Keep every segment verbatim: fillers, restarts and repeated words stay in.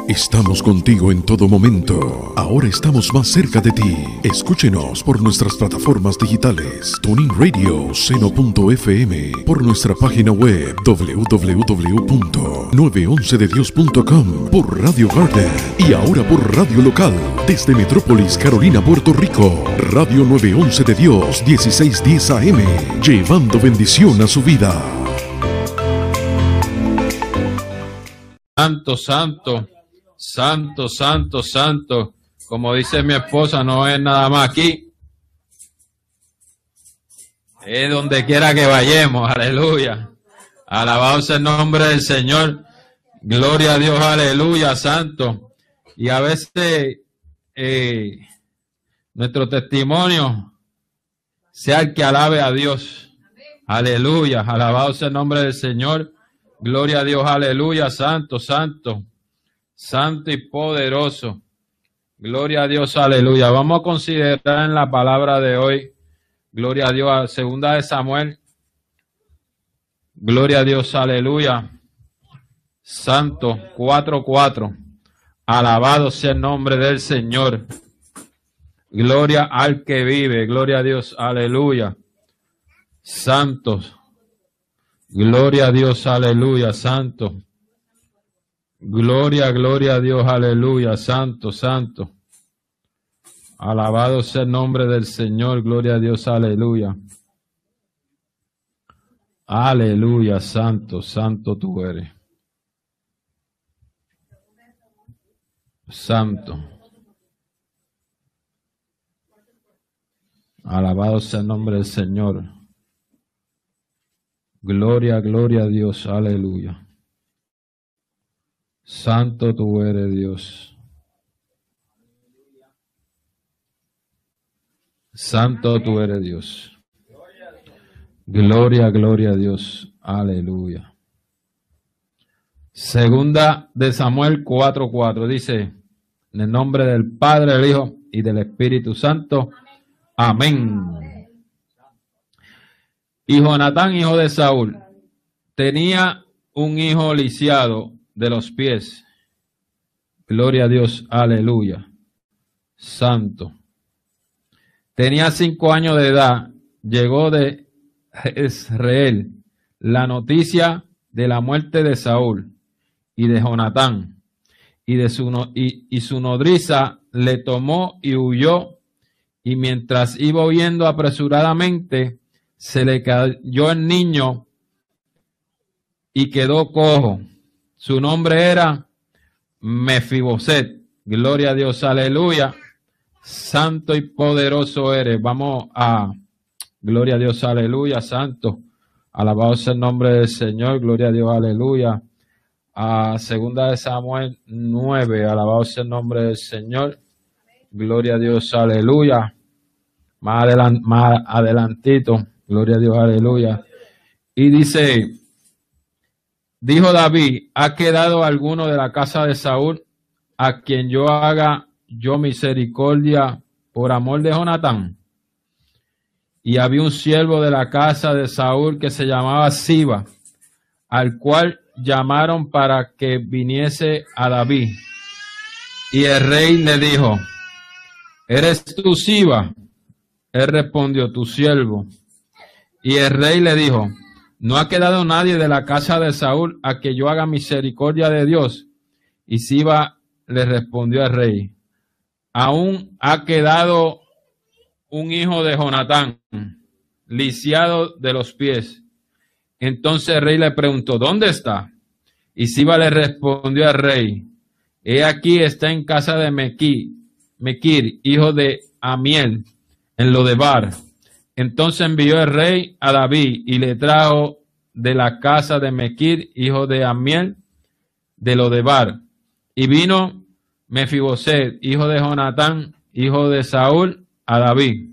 Estamos contigo en todo momento. Ahora estamos más cerca de ti. Escúchenos por nuestras plataformas digitales, TuneIn Radio, Seno punto F M, por nuestra página web doble u doble u doble u punto nueve once de dios punto com, por Radio Garden y ahora por Radio Local desde Metrópolis, Carolina, Puerto Rico. Radio nueve once de Dios, dieciséis diez A M, llevando bendición a su vida. Santo, santo. Santo, santo, santo. Como dice mi esposa, no es nada más aquí. Es donde quiera que vayamos. Aleluya. Alabado sea el nombre del Señor. Gloria a Dios. Aleluya, santo. Y a veces eh, nuestro testimonio sea el que alabe a Dios. Aleluya. Alabado sea el nombre del Señor. Gloria a Dios. Aleluya. Santo, santo. Santo y poderoso. Gloria a Dios, aleluya. Vamos a considerar en la palabra de hoy, gloria a Dios, segunda de Samuel. Gloria a Dios, aleluya. Santo, cuatro cuatro. Alabado sea el nombre del Señor. Gloria al que vive, gloria a Dios, aleluya. Santos. Gloria a Dios, aleluya, santo. Gloria, gloria a Dios, aleluya, santo, santo. Alabado sea el nombre del Señor, gloria a Dios, aleluya. Aleluya, santo, santo tú eres. Santo. Alabado sea el nombre del Señor. Gloria, gloria a Dios, aleluya. Santo tú eres, Dios. Santo tú eres, Dios. Gloria, gloria a Dios. Aleluya. Segunda de Samuel cuatro cuatro dice, en el nombre del Padre, del Hijo y del Espíritu Santo. Amén. Y Jonatán, hijo de Saúl, tenía un hijo lisiado de los pies. Gloria a Dios, aleluya. Santo. Tenía cinco años de edad. Llegó de Israel la noticia de la muerte de Saúl y de Jonatán. Y, de su, no, y, y su nodriza le tomó y huyó. Y mientras iba huyendo apresuradamente, se le cayó el niño y quedó cojo. Su nombre era Mefiboset. Gloria a Dios, aleluya. Santo y poderoso eres. Vamos a, gloria a Dios, aleluya, santo. Alabado sea el nombre del Señor, gloria a Dios, aleluya. A segunda de Samuel nueve, alabado sea el nombre del Señor. Gloria a Dios, aleluya. Más, adelant, más adelantito, gloria a Dios, aleluya. Y dice... Dijo David, ¿ha quedado alguno de la casa de Saúl a quien yo haga yo misericordia por amor de Jonatán? Y había un siervo de la casa de Saúl que se llamaba Siba, al cual llamaron para que viniese a David. Y el rey le dijo, ¿eres tú Siba? Él respondió, tu siervo. Y el rey le dijo, no ha quedado nadie de la casa de Saúl a que yo haga misericordia de Dios. Y Siba le respondió al rey, aún ha quedado un hijo de Jonatán, lisiado de los pies. Entonces el rey le preguntó, ¿dónde está? Y Siba le respondió al rey, he aquí está en casa de Mequir, Mequir, hijo de Amiel, en Lodebar. Entonces envió el rey a David y le trajo de la casa de Mequir, hijo de Amiel, de Lodebar. Y vino Mefiboset, hijo de Jonatán, hijo de Saúl, a David.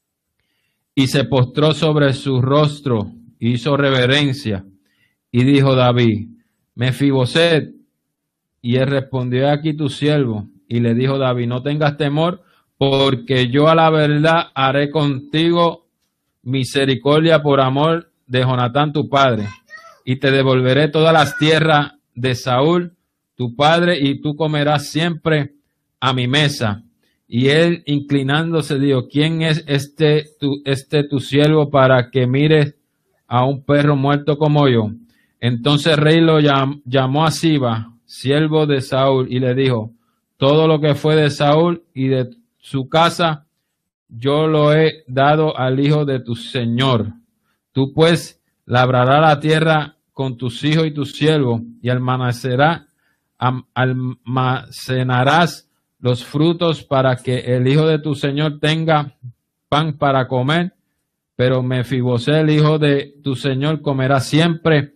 Y se postró sobre su rostro, hizo reverencia. Y dijo David, Mefiboset. Y él respondió, aquí tu siervo. Y le dijo David, no tengas temor, porque yo a la verdad haré contigo misericordia por amor de Jonatán tu padre, y te devolveré todas las tierras de Saúl tu padre, y tú comerás siempre a mi mesa. Y él, inclinándose, dijo, ¿quién es este tu, este tu siervo para que mires a un perro muerto como yo? Entonces el rey lo llam, llamó a Siba, siervo de Saúl, y le dijo, todo lo que fue de Saúl y de su casa, yo lo he dado al hijo de tu señor. Tú pues labrarás la tierra con tus hijos y tus siervos, y almacenarás, almacenarás los frutos para que el hijo de tu señor tenga pan para comer, pero Mefibosé, el hijo de tu señor, comerá siempre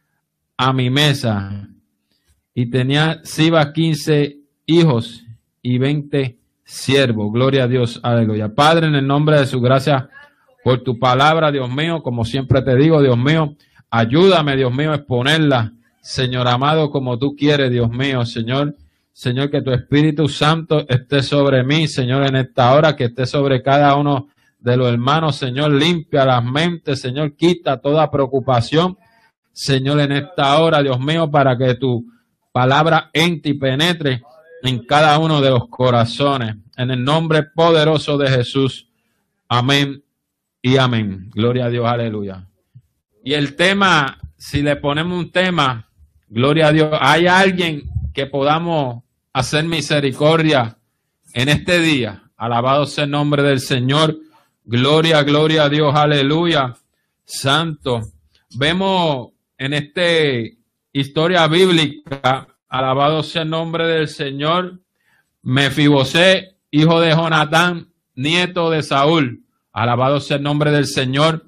a mi mesa. Y tenía Siba quince hijos y veinte siervos. Gloria a Dios, aleluya. Padre, en el nombre de su gracia, por tu palabra, Dios mío, como siempre te digo, Dios mío, ayúdame, Dios mío, a exponerla, Señor amado, como tú quieres, Dios mío, Señor. Señor, que tu Espíritu Santo esté sobre mí, Señor, en esta hora, que esté sobre cada uno de los hermanos, Señor, limpia las mentes, Señor, quita toda preocupación, Señor, en esta hora, Dios mío, para que tu palabra entre y penetre en cada uno de los corazones, en el nombre poderoso de Jesús, amén y amén. Gloria a Dios, aleluya. Y el tema, si le ponemos un tema, gloria a Dios, ¿hay alguien que podamos hacer misericordia en este día? Alabado sea el nombre del Señor. Gloria, gloria a Dios, aleluya, santo. Vemos en esta historia bíblica, alabado sea el nombre del Señor, Mefibosé, hijo de Jonatán, nieto de Saúl. Alabado sea el nombre del Señor.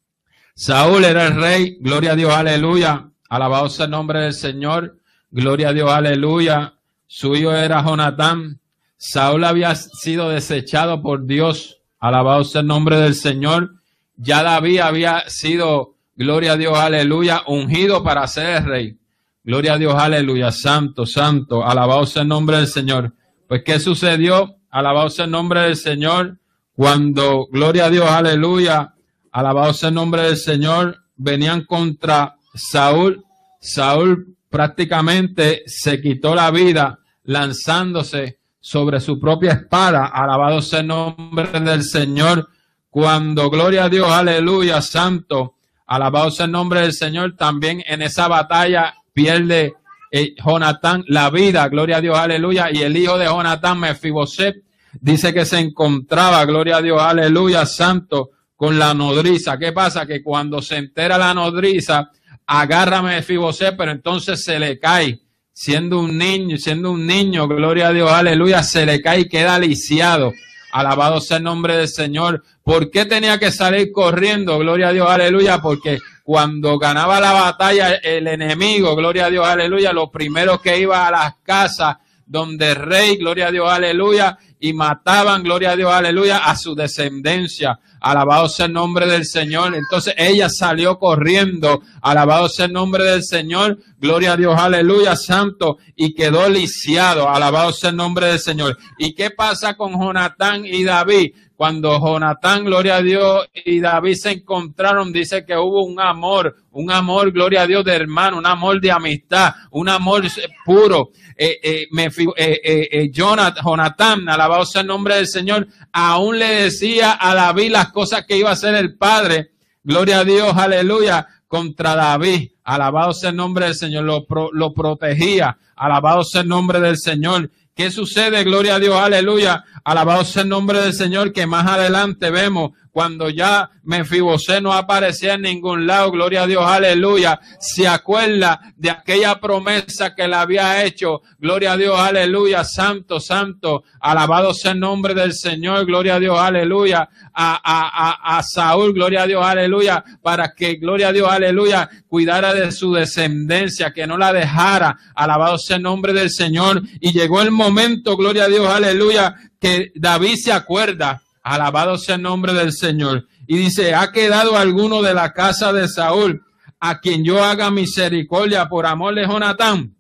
Saúl era el rey, gloria a Dios, aleluya. Alabado sea el nombre del Señor. Gloria a Dios, aleluya. Su hijo era Jonatán. Saúl había sido desechado por Dios. Alabado sea el nombre del Señor. Ya David había sido, gloria a Dios, aleluya, ungido para ser el rey. Gloria a Dios, aleluya. Santo, santo. Alabado sea el nombre del Señor. Pues, ¿qué sucedió? Alabado sea el nombre del Señor. Cuando, gloria a Dios, aleluya, alabado sea el nombre del Señor, venían contra Saúl. Saúl prácticamente se quitó la vida lanzándose sobre su propia espada. Alabado sea el nombre del Señor. Cuando, gloria a Dios, aleluya, santo, alabado sea el nombre del Señor, también en esa batalla pierde eh, Jonatán la vida, gloria a Dios, aleluya, y el hijo de Jonatán, Mefibosé, dice que se encontraba, gloria a Dios, aleluya, santo, con la nodriza. ¿Qué pasa? Que cuando se entera la nodriza, agarra a Mefibosé, pero entonces se le cae, siendo un niño, siendo un niño, gloria a Dios, aleluya, se le cae y queda lisiado. Alabado sea el nombre del Señor. ¿Por qué tenía que salir corriendo? Gloria a Dios, aleluya, porque cuando ganaba la batalla el enemigo, gloria a Dios, aleluya, lo primero que iba a las casas donde el rey, gloria a Dios, aleluya, y mataban, gloria a Dios, aleluya, a su descendencia. Alabado sea el nombre del Señor. Entonces ella salió corriendo, alabado sea el nombre del Señor, gloria a Dios, aleluya, santo, y quedó lisiado, alabado sea el nombre del Señor. ¿Y qué pasa con Jonatán y David? Cuando Jonatán, gloria a Dios, y David se encontraron, dice que hubo un amor, un amor, gloria a Dios, de hermano, un amor de amistad, un amor puro. Eh, eh, me, eh, eh, eh, Jonathan, Jonatán, alabado sea el nombre del Señor, aún le decía a David las cosas que iba a hacer el Padre, gloria a Dios, aleluya, contra David, alabado sea el nombre del Señor, lo, pro, lo protegía, alabado sea el nombre del Señor. ¿Qué sucede? Gloria a Dios, aleluya, alabado sea el nombre del Señor, que más adelante vemos cuando ya Mefibosé no aparecía en ningún lado, gloria a Dios, aleluya, se acuerda de aquella promesa que le había hecho, gloria a Dios, aleluya, santo, santo, alabado sea el nombre del Señor, gloria a Dios, aleluya, a, a, a, a Saúl, gloria a Dios, aleluya, para que, gloria a Dios, aleluya, cuidara de su descendencia, que no la dejara, alabado sea el nombre del Señor, y llegó el momento, gloria a Dios, aleluya, que David se acuerda, alabado sea el nombre del Señor. Y dice, ¿ha quedado alguno de la casa de Saúl a quien yo haga misericordia por amor de Jonatán?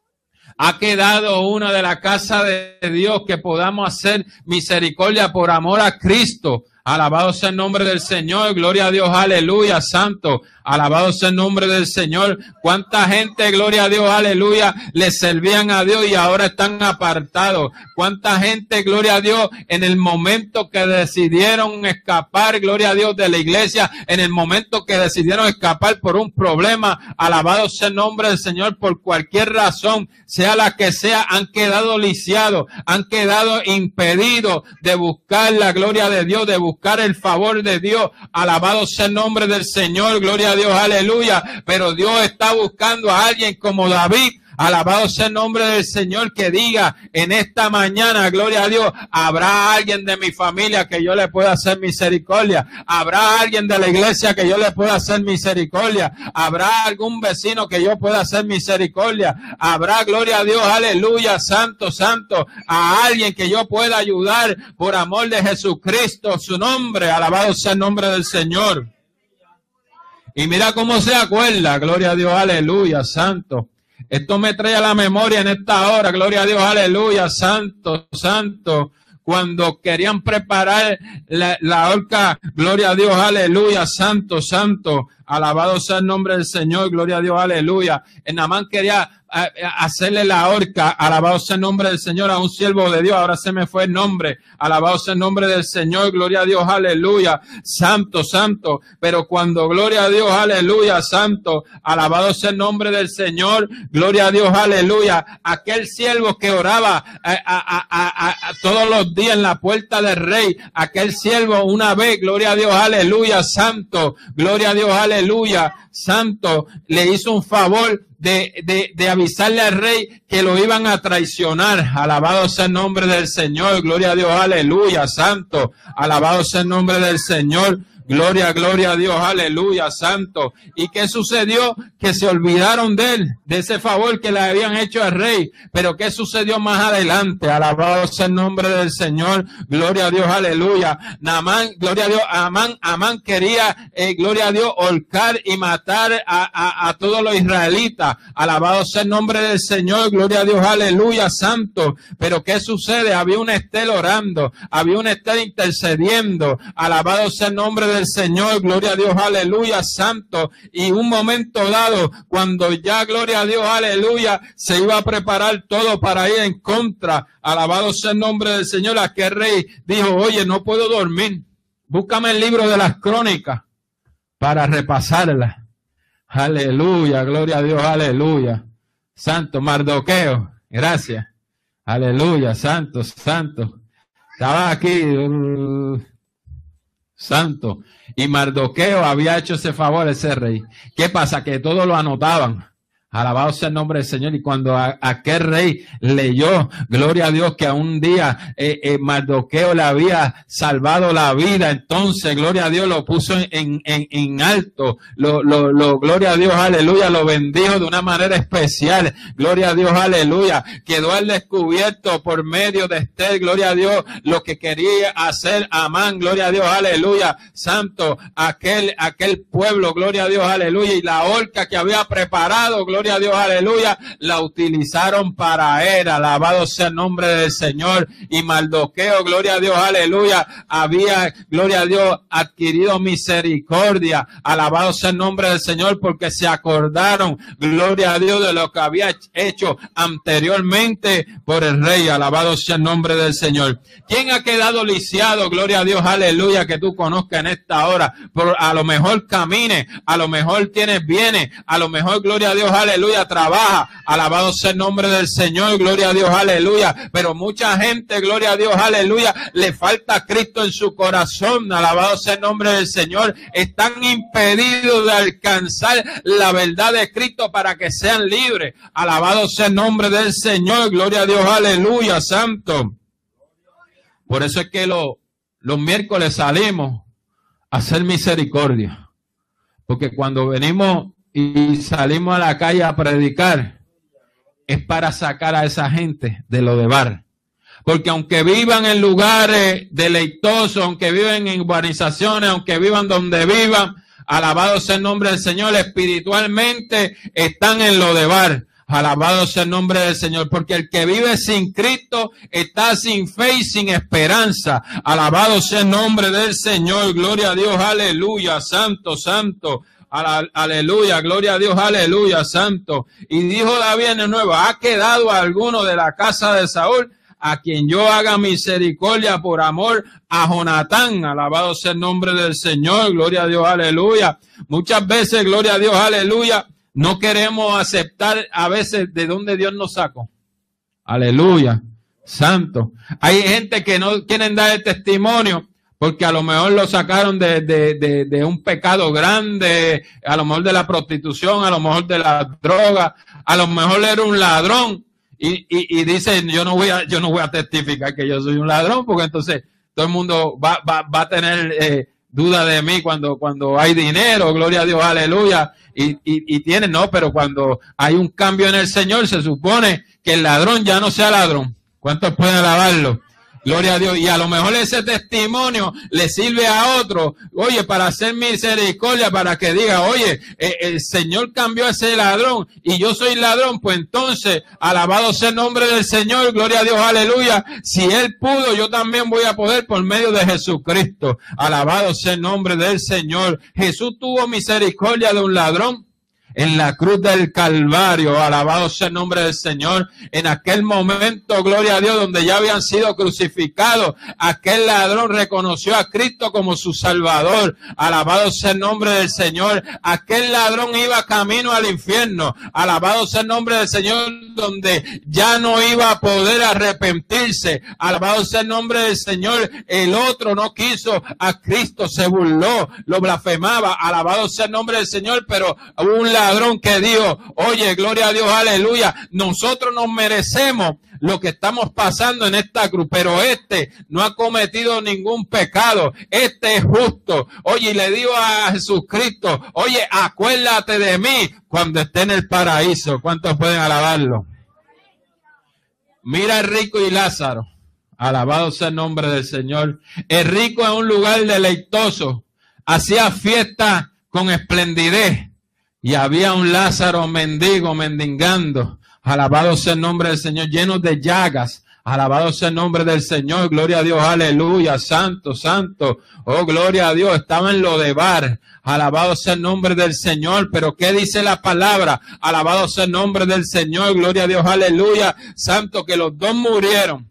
¿Ha quedado uno de la casa de Dios que podamos hacer misericordia por amor a Cristo? Alabado sea el nombre del Señor, gloria a Dios, aleluya, santo, Alabado sea el nombre del Señor. Cuánta gente, gloria a Dios, aleluya, le servían a Dios y ahora están apartados. Cuánta gente, gloria a Dios, en el momento que decidieron escapar, gloria a Dios, de la iglesia, en el momento que decidieron escapar por un problema, alabado sea el nombre del Señor, por cualquier razón, sea la que sea, han quedado lisiados, han quedado impedidos de buscar la gloria de Dios, de buscar el favor de Dios. Alabado sea el nombre del Señor, gloria a Dios, aleluya. Pero Dios está buscando a alguien como David. Alabado sea el nombre del Señor, que diga en esta mañana, gloria a Dios, habrá alguien de mi familia que yo le pueda hacer misericordia. Habrá alguien de la iglesia que yo le pueda hacer misericordia. Habrá algún vecino que yo pueda hacer misericordia. Habrá, gloria a Dios, aleluya, santo, santo, a alguien que yo pueda ayudar por amor de Jesucristo, su nombre. Alabado sea el nombre del Señor. Y mira cómo se acuerda, gloria a Dios, aleluya, santo. Esto me trae a la memoria en esta hora, gloria a Dios, aleluya, santo, santo. Cuando querían preparar la, la horca, gloria a Dios, aleluya, santo, santo. Alabado sea el nombre del Señor, gloria a Dios, aleluya. Naamán quería a, a hacerle la horca, alabado sea el nombre del Señor, a un siervo de Dios. Ahora se me fue el nombre, alabado sea el nombre del Señor, gloria a Dios, aleluya, santo, santo. Pero cuando, gloria a Dios, aleluya, santo, alabado sea el nombre del Señor, gloria a Dios, aleluya, aquel siervo que oraba a, a, a, a, a, todos los días en la puerta del rey, aquel siervo una vez, gloria a Dios, aleluya, santo, gloria a Dios, aleluya. Aleluya, santo, le hizo un favor de, de, de avisarle al rey que lo iban a traicionar. Alabado sea el nombre del Señor, gloria a Dios, aleluya, santo, alabado sea el nombre del Señor. Gloria, gloria a Dios, aleluya, santo. ¿Y qué sucedió? Que se olvidaron de él, de ese favor que le habían hecho al rey. Pero ¿qué sucedió más adelante? Alabado sea el nombre del Señor, gloria a Dios, aleluya. Naamán, gloria a Dios, Amán, Amán quería, eh, gloria a Dios, holcar y matar a, a, a todos los israelitas. Alabado sea el nombre del Señor, gloria a Dios, aleluya, santo. Pero ¿qué sucede? Había un Estel orando, había un Estel intercediendo. Alabado sea el nombre del Señor, gloria a Dios, aleluya, santo. Y un momento dado, cuando ya, gloria a Dios, aleluya, se iba a preparar todo para ir en contra, alabado sea el nombre del Señor, aquel rey dijo, oye, no puedo dormir, búscame el libro de las crónicas para repasarla. Aleluya, gloria a Dios, aleluya, santo. Mardoqueo, gracias, aleluya, santo, santo. Estaba aquí, uh, santo. Y Mardoqueo había hecho ese favor a ese rey. ¿Qué pasa? Que todos lo anotaban. Alabado sea el nombre del Señor. Y cuando a, aquel rey leyó, gloria a Dios, que a un día eh, eh, Mardoqueo le había salvado la vida, entonces, gloria a Dios, lo puso en, en, en alto. Lo, lo, lo, gloria a Dios, aleluya, lo bendijo de una manera especial. Gloria a Dios, aleluya. Quedó al descubierto por medio de Estel, gloria a Dios, lo que quería hacer Amán, gloria a Dios, aleluya. Santo, aquel, aquel pueblo, gloria a Dios, aleluya. Y la horca que había preparado, gloria a Dios, aleluya, la utilizaron para él. Alabado sea el nombre del Señor. Y Mardoqueo, gloria a Dios, aleluya, había, gloria a Dios, adquirido misericordia. Alabado sea el nombre del Señor, porque se acordaron, gloria a Dios, de lo que había hecho anteriormente por el rey. Alabado sea el nombre del Señor. ¿Quién ha quedado lisiado? Gloria a Dios, aleluya, que tú conozcas en esta hora. Por, a lo mejor camine, a lo mejor tienes bienes, a lo mejor, gloria a Dios, aleluya, trabaja. Alabado sea el nombre del Señor, gloria a Dios, aleluya. Pero mucha gente, gloria a Dios, aleluya, le falta Cristo en su corazón. Alabado sea el nombre del Señor. Están impedidos de alcanzar la verdad de Cristo para que sean libres. Alabado sea el nombre del Señor, gloria a Dios, aleluya, santo. Por eso es que lo, los miércoles salimos a hacer misericordia. Porque cuando venimos y salimos a la calle a predicar, es para sacar a esa gente de lo de bar. Porque aunque vivan en lugares deleitosos, aunque vivan en urbanizaciones, aunque vivan donde vivan, alabado sea el nombre del Señor, espiritualmente están en lo de bar. Alabado sea el nombre del Señor, porque el que vive sin Cristo está sin fe y sin esperanza. Alabado sea el nombre del Señor, gloria a Dios, aleluya, santo, santo. Aleluya, gloria a Dios, aleluya, santo. Y dijo David en el nuevo, ¿ha quedado alguno de la casa de Saúl a quien yo haga misericordia por amor a Jonatán? Alabado sea el nombre del Señor, gloria a Dios, aleluya. Muchas veces, gloria a Dios, aleluya, no queremos aceptar a veces de dónde Dios nos sacó. Aleluya, santo. Hay gente que no quieren dar el testimonio porque a lo mejor lo sacaron de, de, de, de un pecado grande, a lo mejor de la prostitución, a lo mejor de la droga, a lo mejor era un ladrón y, y, y dicen yo no voy a, yo no voy a testificar que yo soy un ladrón porque entonces todo el mundo va, va, va a tener eh, duda de mí cuando, cuando hay dinero, gloria a Dios, aleluya, y, y, y tienen, no, pero cuando hay un cambio en el Señor se supone que el ladrón ya no sea ladrón. ¿Cuántos pueden alabarlo? Gloria a Dios. Y a lo mejor ese testimonio le sirve a otro, oye, para hacer misericordia, para que diga, oye, eh, el Señor cambió a ese ladrón y yo soy ladrón. Pues entonces, alabado sea el nombre del Señor, gloria a Dios, aleluya. Si Él pudo, yo también voy a poder por medio de Jesucristo. Alabado sea el nombre del Señor. Jesús tuvo misericordia de un ladrón en la cruz del Calvario, alabado sea el nombre del Señor. En aquel momento, gloria a Dios, donde ya habían sido crucificados, aquel ladrón reconoció a Cristo como su Salvador, alabado sea el nombre del Señor. Aquel ladrón iba camino al infierno, alabado sea el nombre del Señor, donde ya no iba a poder arrepentirse, alabado sea el nombre del Señor. El otro no quiso a Cristo, se burló, lo blasfemaba, alabado sea el nombre del Señor, pero un ladrón ladrón que dijo, oye, gloria a Dios, aleluya, nosotros nos merecemos lo que estamos pasando en esta cruz, pero este no ha cometido ningún pecado, este es justo. Oye, y le digo a Jesucristo, oye, acuérdate de mí cuando esté en el paraíso. ¿Cuántos pueden alabarlo? Mira el rico y Lázaro, alabado sea el nombre del Señor. El rico en un lugar deleitoso, hacía fiesta con esplendidez. Y había un Lázaro mendigo, mendigando. Alabado sea el nombre del Señor, lleno de llagas. Alabado sea el nombre del Señor, gloria a Dios, aleluya, santo, santo. Oh, gloria a Dios, estaba en Lodebar. Alabado sea el nombre del Señor. Pero ¿qué dice la palabra? Alabado sea el nombre del Señor, gloria a Dios, aleluya, santo, que los dos murieron.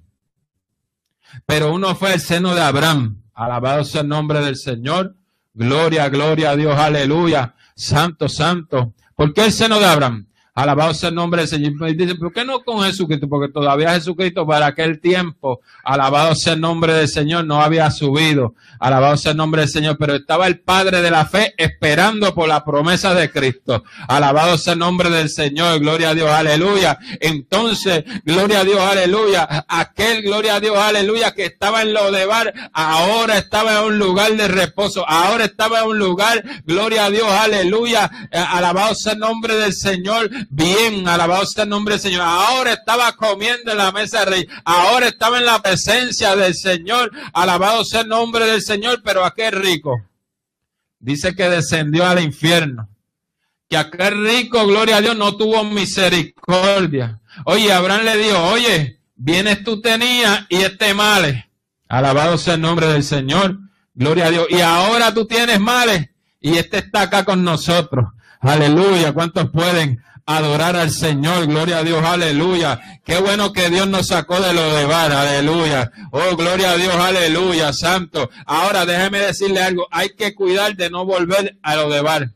Pero uno fue el seno de Abraham. Alabado sea el nombre del Señor. Gloria, gloria a Dios, aleluya. Santo, santo. ¿Por qué el seno de Abraham? Alabado sea el nombre del Señor. Y dicen, ¿por qué no con Jesucristo? Porque todavía Jesucristo para aquel tiempo, alabado sea el nombre del Señor, no había subido. Alabado sea el nombre del Señor. Pero estaba el Padre de la fe esperando por la promesa de Cristo. Alabado sea el nombre del Señor. Gloria a Dios, aleluya. Entonces, gloria a Dios, aleluya. Aquel, gloria a Dios, aleluya, que estaba en Lodebar, ahora estaba en un lugar de reposo. Ahora estaba en un lugar, gloria a Dios, aleluya. Alabado sea el nombre del Señor. Bien, alabado sea el nombre del Señor. Ahora estaba comiendo en la mesa del rey. Ahora estaba en la presencia del Señor. Alabado sea el nombre del Señor. Pero aquel rico dice que descendió al infierno. Que aquel rico, gloria a Dios, no tuvo misericordia. Oye, Abraham le dijo, oye, vienes tú tenías y este males. Alabado sea el nombre del Señor. Gloria a Dios. Y ahora tú tienes males y este está acá con nosotros. Aleluya. ¿Cuántos pueden adorar al Señor? Gloria a Dios, aleluya. Qué bueno que Dios nos sacó de Lodebar, aleluya. Oh, gloria a Dios, aleluya, santo. Ahora déjeme decirle algo, hay que cuidar de no volver a Lodebar.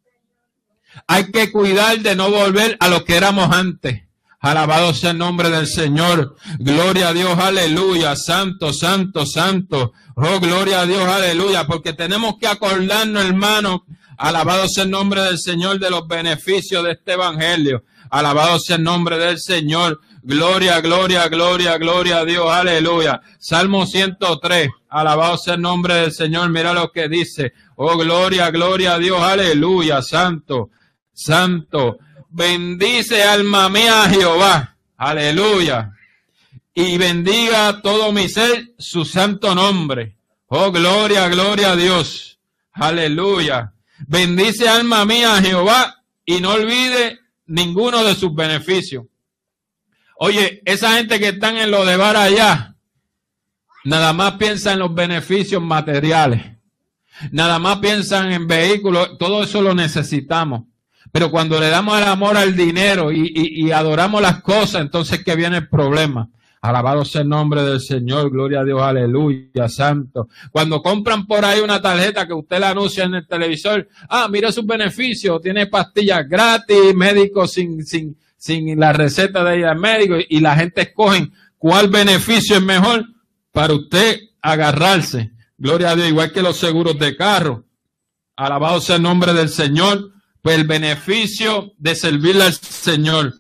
Hay que cuidar de no volver a lo que éramos antes. Alabado sea el nombre del Señor. Gloria a Dios, aleluya, santo, santo, santo. Oh, gloria a Dios, aleluya, porque tenemos que acordarnos, hermano. Alabado sea el nombre del Señor de los beneficios de este evangelio. Alabado sea el nombre del Señor. Gloria, gloria, gloria, gloria a Dios. Aleluya. Salmo ciento tres. Alabado sea el nombre del Señor. Mira lo que dice. Oh, gloria, gloria a Dios. Aleluya. Santo, santo. Bendice alma mía a Jehová. Aleluya. Y bendiga todo mi ser su santo nombre. Oh, gloria, gloria a Dios. Aleluya. Bendice alma mía a Jehová y no olvide ninguno de sus beneficios. Oye, esa gente que están en Lodebar allá, nada más piensa en los beneficios materiales. nada más piensan en vehículos, todo eso lo necesitamos. Pero cuando le damos el amor al dinero y, y, y adoramos las cosas, entonces que viene el problema. Alabado sea el nombre del Señor, gloria a Dios, aleluya, santo. Cuando compran por ahí una tarjeta que usted la anuncia en el televisor, ah, mira sus beneficios, tiene pastillas gratis, médicos sin, sin, sin la receta de ella al médico, y la gente escoge cuál beneficio es mejor para usted agarrarse. Gloria a Dios, igual que los seguros de carro. Alabado sea el nombre del Señor. Pues el beneficio de servirle al Señor.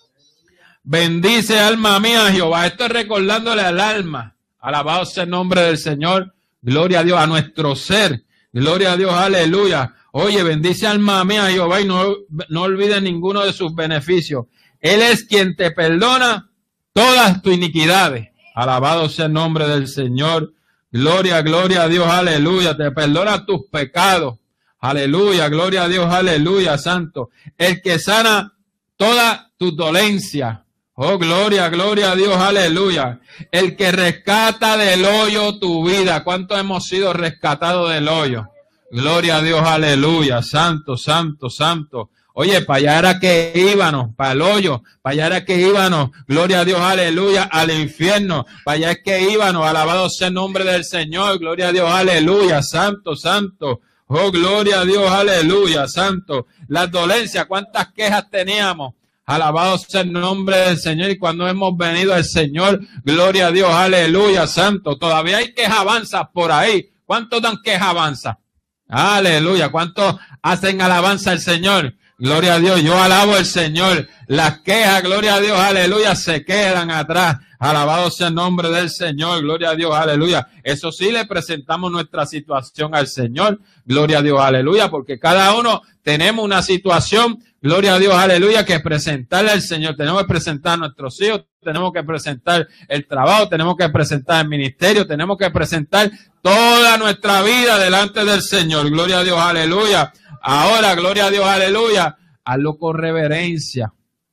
Bendice alma mía Jehová. Esto es recordándole al alma. Alabado sea el nombre del Señor. Gloria a Dios, a nuestro ser. Gloria a Dios, aleluya. Oye, bendice alma mía Jehová y no, no olvides ninguno de sus beneficios. Él es quien te perdona todas tus iniquidades. Alabado sea el nombre del Señor. Gloria, gloria a Dios, aleluya. Te perdona tus pecados. Aleluya, gloria a Dios, aleluya, santo. El que sana toda tu dolencia. Oh, gloria, gloria a Dios, aleluya. El que rescata del hoyo tu vida. ¿Cuántos hemos sido rescatados del hoyo? Gloria a Dios, aleluya, santo, santo, santo. Oye, para allá era que íbamos, para el hoyo, para allá era que íbamos, gloria a Dios, aleluya, al infierno, para allá es que íbamos, alabado sea el nombre del Señor, gloria a Dios, aleluya, santo, santo. Oh, gloria a Dios, aleluya, santo. Las dolencias, ¿cuántas quejas teníamos? Alabado sea el nombre del Señor. Y cuando hemos venido al Señor, gloria a Dios, aleluya, santo. Todavía hay quejabanzas por ahí. ¿Cuántos dan quejabanza? Aleluya. ¿Cuántos hacen alabanza al Señor? Gloria a Dios. Yo alabo al Señor. Las quejas, gloria a Dios, aleluya, se quedan atrás. Alabado sea el nombre del Señor, gloria a Dios, aleluya. Eso sí, le presentamos nuestra situación al Señor, gloria a Dios, aleluya, porque cada uno tenemos una situación, gloria a Dios, aleluya, que presentarle al Señor. Tenemos que presentar a nuestros hijos, tenemos que presentar el trabajo, tenemos que presentar el ministerio, tenemos que presentar toda nuestra vida delante del Señor, gloria a Dios, aleluya. Ahora, gloria a Dios, aleluya, hazlo con reverencia.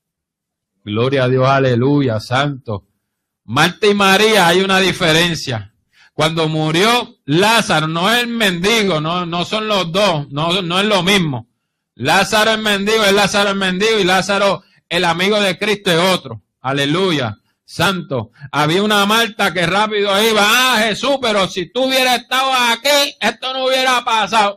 Gloria a Dios, aleluya, santo. Marta y María, hay una diferencia. Cuando murió Lázaro, no es el mendigo, no, no son los dos, no, no es lo mismo. Lázaro es mendigo, es Lázaro el mendigo, y Lázaro, el amigo de Cristo, es otro. Aleluya, santo. Había una Marta que rápido iba, ah, Jesús, pero si tú hubieras estado aquí, esto no hubiera pasado.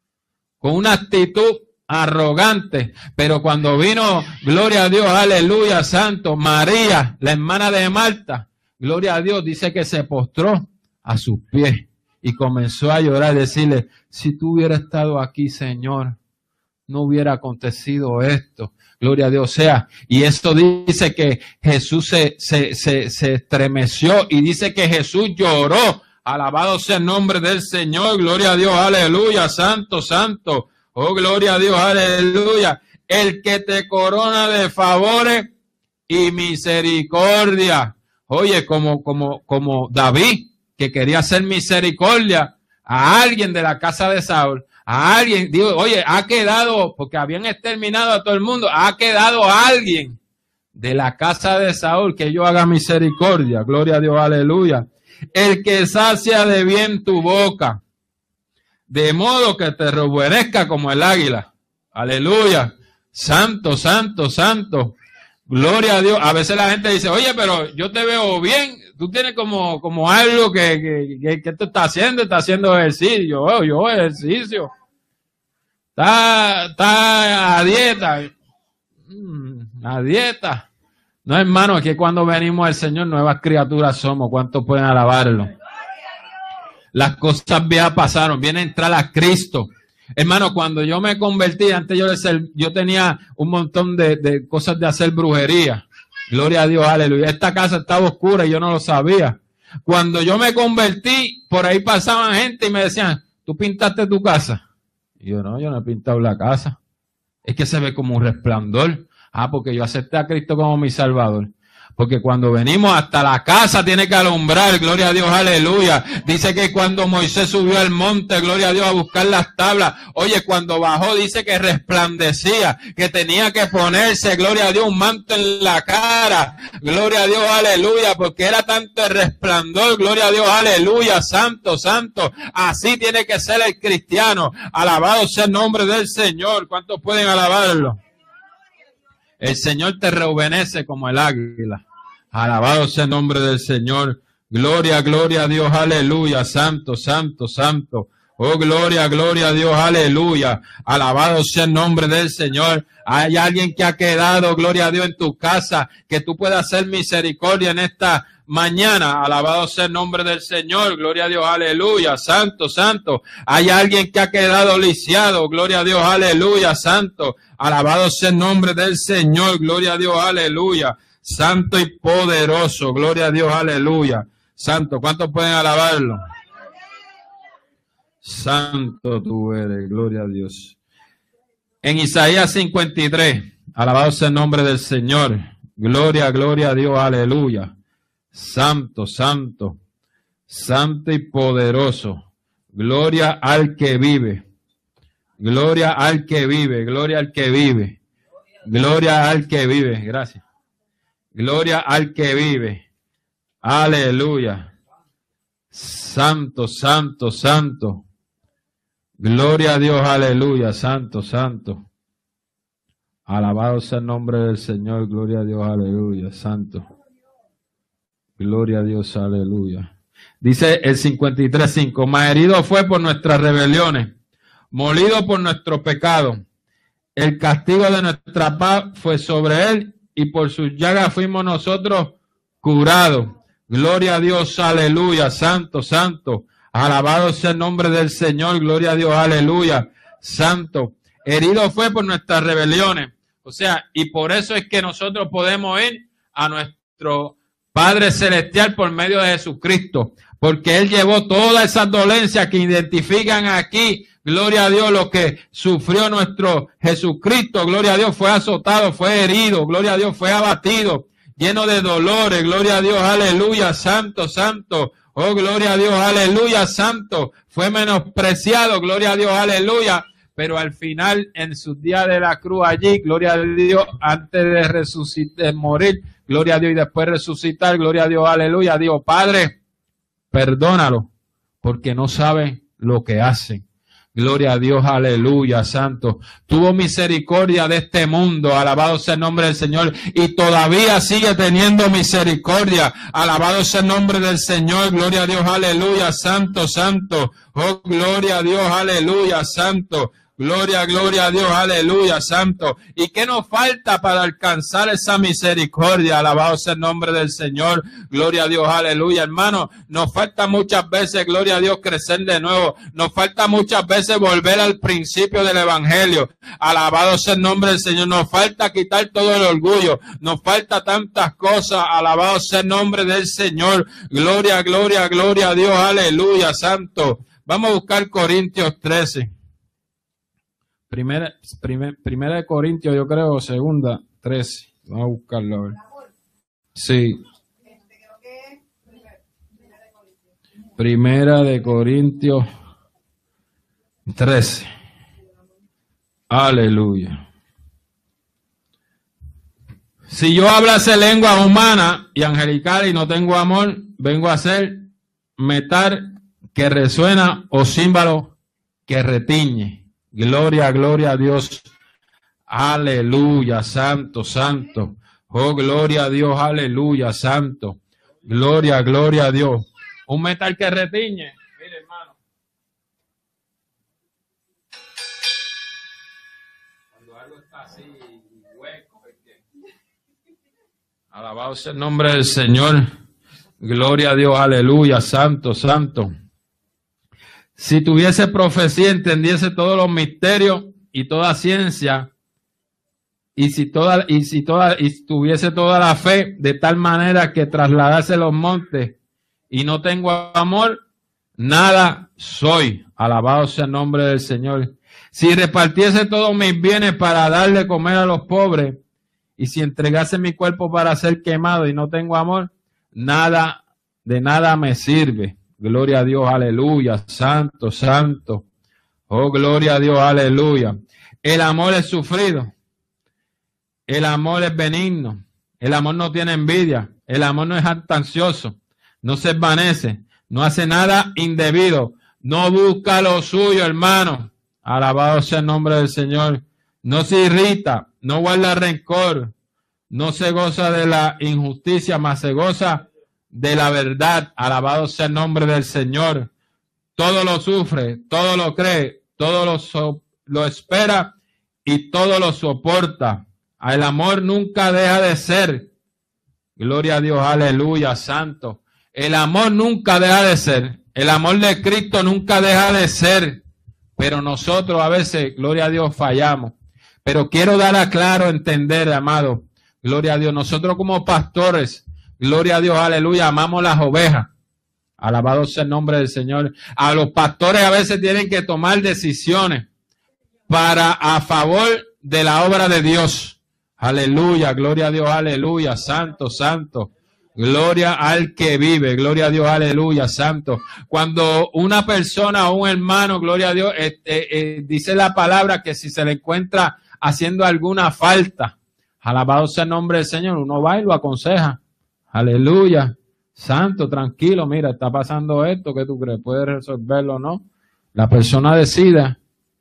Con una actitud arrogante, pero cuando vino, gloria a Dios, aleluya, santo, María, la hermana de Marta, gloria a Dios, dice que se postró a sus pies y comenzó a llorar y decirle, si tú hubieras estado aquí, Señor, no hubiera acontecido esto, gloria a Dios. O sea, y esto dice que Jesús se, se, se, se estremeció y dice que Jesús lloró. Alabado sea el nombre del Señor, gloria a Dios, aleluya, santo, santo. Oh, gloria a Dios, aleluya. El que te corona de favores y misericordia. Oye, como, como, como David, que quería hacer misericordia a alguien de la casa de Saúl, a alguien, digo, oye, ha quedado, porque habían exterminado a todo el mundo, ha quedado alguien de la casa de Saúl que yo haga misericordia. Gloria a Dios, aleluya. El que sacia de bien tu boca, de modo que te rejuvenezca como el águila. Aleluya. Santo, santo, santo. Gloria a Dios. A veces la gente dice, oye, pero yo te veo bien. Tú tienes como, como algo que, que, que, que tú estás haciendo. Estás haciendo ejercicio. Oh, yo ejercicio. Está, está a dieta. Mm, a dieta. No, hermano, es que cuando venimos al Señor, nuevas criaturas somos. ¿Cuántos pueden alabarlo? Las cosas viejas pasaron, viene a entrar a Cristo. Hermano, cuando yo me convertí, antes yo, de ser, yo tenía un montón de, de cosas de hacer brujería. Gloria a Dios, aleluya. Esta casa estaba oscura y yo no lo sabía. Cuando yo me convertí, por ahí pasaban gente y me decían, ¿tú pintaste tu casa? Y yo, no, yo no he pintado la casa. Es que se ve como un resplandor. Ah, porque yo acepté a Cristo como mi Salvador. Porque cuando venimos hasta la casa tiene que alumbrar, gloria a Dios, aleluya. Dice que cuando Moisés subió al monte, gloria a Dios, a buscar las tablas, oye, cuando bajó dice que resplandecía, que tenía que ponerse, gloria a Dios, un manto en la cara, gloria a Dios, aleluya, porque era tanto el resplandor, gloria a Dios, aleluya, santo, santo. Así tiene que ser el cristiano. Alabado sea el nombre del Señor. ¿Cuántos pueden alabarlo? El Señor te rejuvenece como el águila. Alabado sea el nombre del Señor. Gloria, gloria a Dios, aleluya. Santo, santo, santo. Oh, gloria, gloria a Dios, aleluya. Alabado sea el nombre del Señor. Hay alguien que ha quedado, gloria a Dios, en tu casa, que tú puedas hacer misericordia en esta mañana. Alabado sea el nombre del Señor. Gloria a Dios, aleluya. Santo, santo. Hay alguien que ha quedado lisiado. Gloria a Dios, aleluya. Santo. Alabado sea el nombre del Señor. Gloria a Dios, aleluya. Santo y poderoso. Gloria a Dios, aleluya. Santo. ¿Cuántos pueden alabarlo? Santo tú eres. Gloria a Dios. En Isaías cincuenta y tres. Alabado sea el nombre del Señor. Gloria, gloria a Dios, aleluya. Santo, santo, santo y poderoso. Gloria al que vive. Gloria al que vive. Gloria al que vive. Gloria al que vive. Gracias. Gloria al que vive. Aleluya. Santo, santo, santo. Gloria a Dios. Aleluya. Santo, santo. Alabado sea el nombre del Señor. Gloria a Dios. Aleluya. Santo. Gloria a Dios, aleluya. Dice el cincuenta y tres cinco, mas herido fue por nuestras rebeliones, molido por nuestro pecado. El castigo de nuestra paz fue sobre él, y por sus llagas fuimos nosotros curados. Gloria a Dios, aleluya, santo, santo. Alabado sea el nombre del Señor, gloria a Dios, aleluya, santo. Herido fue por nuestras rebeliones. O sea, y por eso es que nosotros podemos ir a nuestro Padre Celestial por medio de Jesucristo, porque Él llevó todas esas dolencias que identifican aquí, gloria a Dios, lo que sufrió nuestro Jesucristo, gloria a Dios, fue azotado, fue herido, gloria a Dios, fue abatido, lleno de dolores, gloria a Dios, aleluya, santo, santo, oh, gloria a Dios, aleluya, santo, fue menospreciado, gloria a Dios, aleluya, pero al final, en sus días de la cruz allí, gloria a Dios, antes de resucitar, de morir, gloria a Dios, y después resucitar, gloria a Dios, aleluya, Dios, Padre, perdónalo, porque no saben lo que hacen. Gloria a Dios, aleluya, santo. Tuvo misericordia de este mundo, alabado sea el nombre del Señor, y todavía sigue teniendo misericordia, alabado sea el nombre del Señor, gloria a Dios, aleluya, santo, santo, oh, gloria a Dios, aleluya, santo. Gloria, gloria a Dios, aleluya, santo. ¿Y qué nos falta para alcanzar esa misericordia? Alabado sea el nombre del Señor. Gloria a Dios, aleluya, hermano. Nos falta muchas veces, gloria a Dios, crecer de nuevo. Nos falta muchas veces volver al principio del Evangelio. Alabado sea el nombre del Señor. Nos falta quitar todo el orgullo. Nos falta tantas cosas. Alabado sea el nombre del Señor. Gloria, gloria, gloria a Dios, aleluya, santo. Vamos a buscar Corintios trece. Primera, primer, primera de Corintios, yo creo, segunda, trece. Vamos a buscarlo, a ver. Sí. Primera de Corintios trece. Aleluya. Si yo hablase lengua humana y angelical y no tengo amor, vengo a ser metal que resuena o címbalo que retiñe. Gloria, gloria a Dios. Aleluya, santo, santo. Oh, gloria a Dios, aleluya, santo. Gloria, gloria a Dios. Un metal que retiñe. Mire, hermano. Cuando algo está así, hueco, es que... Alabado sea el nombre del Señor. Gloria a Dios, aleluya, santo, santo. Si tuviese profecía, entendiese todos los misterios y toda ciencia, y si toda, y si toda, y tuviese toda la fe, de tal manera que trasladase los montes, y no tengo amor, nada soy. Alabado sea el nombre del Señor. Si repartiese todos mis bienes para darle comer a los pobres, y si entregase mi cuerpo para ser quemado y no tengo amor, nada, de nada me sirve. Gloria a Dios, aleluya, santo, santo. Oh, gloria a Dios, aleluya. El amor es sufrido. El amor es benigno. El amor no tiene envidia. El amor no es jactancioso. No se envanece. No hace nada indebido. No busca lo suyo, hermano. Alabado sea el nombre del Señor. No se irrita. No guarda rencor. No se goza de la injusticia, mas se goza de la verdad. Alabado sea el nombre del Señor. Todo lo sufre, todo lo cree, todo lo, so, lo espera y todo lo soporta. El amor nunca deja de ser. Gloria a Dios, aleluya, santo. El amor nunca deja de ser. El amor de Cristo nunca deja de ser. Pero nosotros a veces, gloria a Dios, fallamos. Pero quiero dar a claro entender, amado. Gloria a Dios. Nosotros como pastores, gloria a Dios, aleluya, amamos las ovejas. Alabado sea el nombre del Señor. A los pastores a veces tienen que tomar decisiones para a favor de la obra de Dios. Aleluya, gloria a Dios, aleluya, santo, santo. Gloria al que vive, gloria a Dios, aleluya, santo. Cuando una persona o un hermano, gloria a Dios, eh, eh, eh, dice la palabra que si se le encuentra haciendo alguna falta, alabado sea el nombre del Señor, uno va y lo aconseja. Aleluya. Santo, tranquilo, mira, está pasando esto, ¿qué tú crees? ¿Puedes resolverlo o no? La persona decida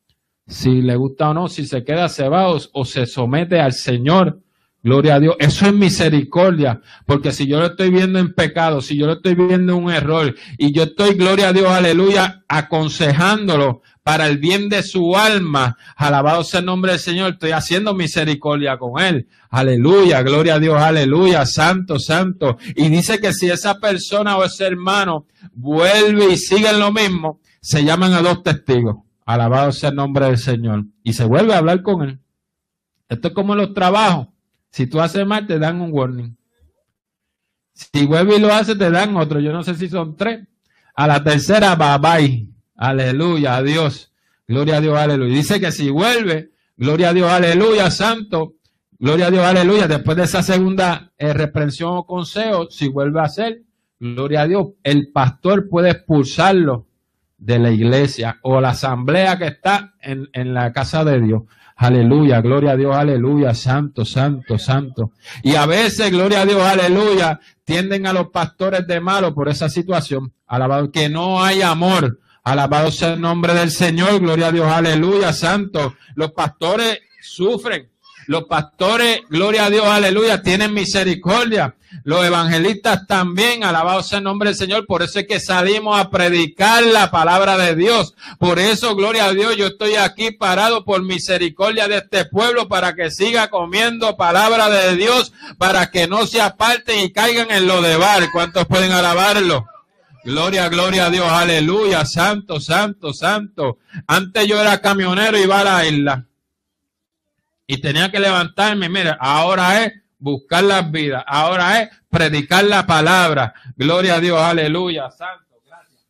si le gusta o no, si se queda, se va o, o se somete al Señor. Gloria a Dios. Eso es misericordia, porque si yo lo estoy viendo en pecado, si yo lo estoy viendo en un error, y yo estoy, gloria a Dios, aleluya, aconsejándolo para el bien de su alma, alabado sea el nombre del Señor, estoy haciendo misericordia con él. Aleluya, gloria a Dios, aleluya, santo, santo. Y dice que si esa persona o ese hermano vuelve y sigue en lo mismo, se llaman a dos testigos. Alabado sea el nombre del Señor. Y se vuelve a hablar con él. Esto es como en los trabajos. Si tú haces mal, te dan un warning. Si vuelve y lo hace, te dan otro. Yo no sé si son tres. A la tercera, bye bye. Aleluya, adiós. Gloria a Dios, aleluya. Dice que si vuelve, gloria a Dios, aleluya, santo. Gloria a Dios, aleluya. Después de esa segunda eh, reprensión o consejo, si vuelve a hacer, gloria a Dios, el pastor puede expulsarlo de la iglesia o la asamblea que está en, en la casa de Dios. Aleluya, gloria a Dios, aleluya, santo, santo, santo. Y a veces, gloria a Dios, aleluya, tienden a los pastores de malo por esa situación. Alabado, que no hay amor. Alabado sea el nombre del Señor, gloria a Dios, aleluya, santo. Los pastores sufren. Los pastores, gloria a Dios, aleluya, tienen misericordia. Los evangelistas también, alabado sea el nombre del Señor. Por eso es que salimos a predicar la palabra de Dios. Por eso, gloria a Dios, yo estoy aquí parado por misericordia de este pueblo para que siga comiendo palabra de Dios, para que no se aparten y caigan en lo de bar. ¿Cuántos pueden alabarlo? Gloria, gloria a Dios, aleluya, santo, santo, santo. Antes yo era camionero y iba a la isla. Y tenía que levantarme, mira, ahora es buscar las vidas, ahora es predicar la palabra. Gloria a Dios, aleluya, santo, gracias.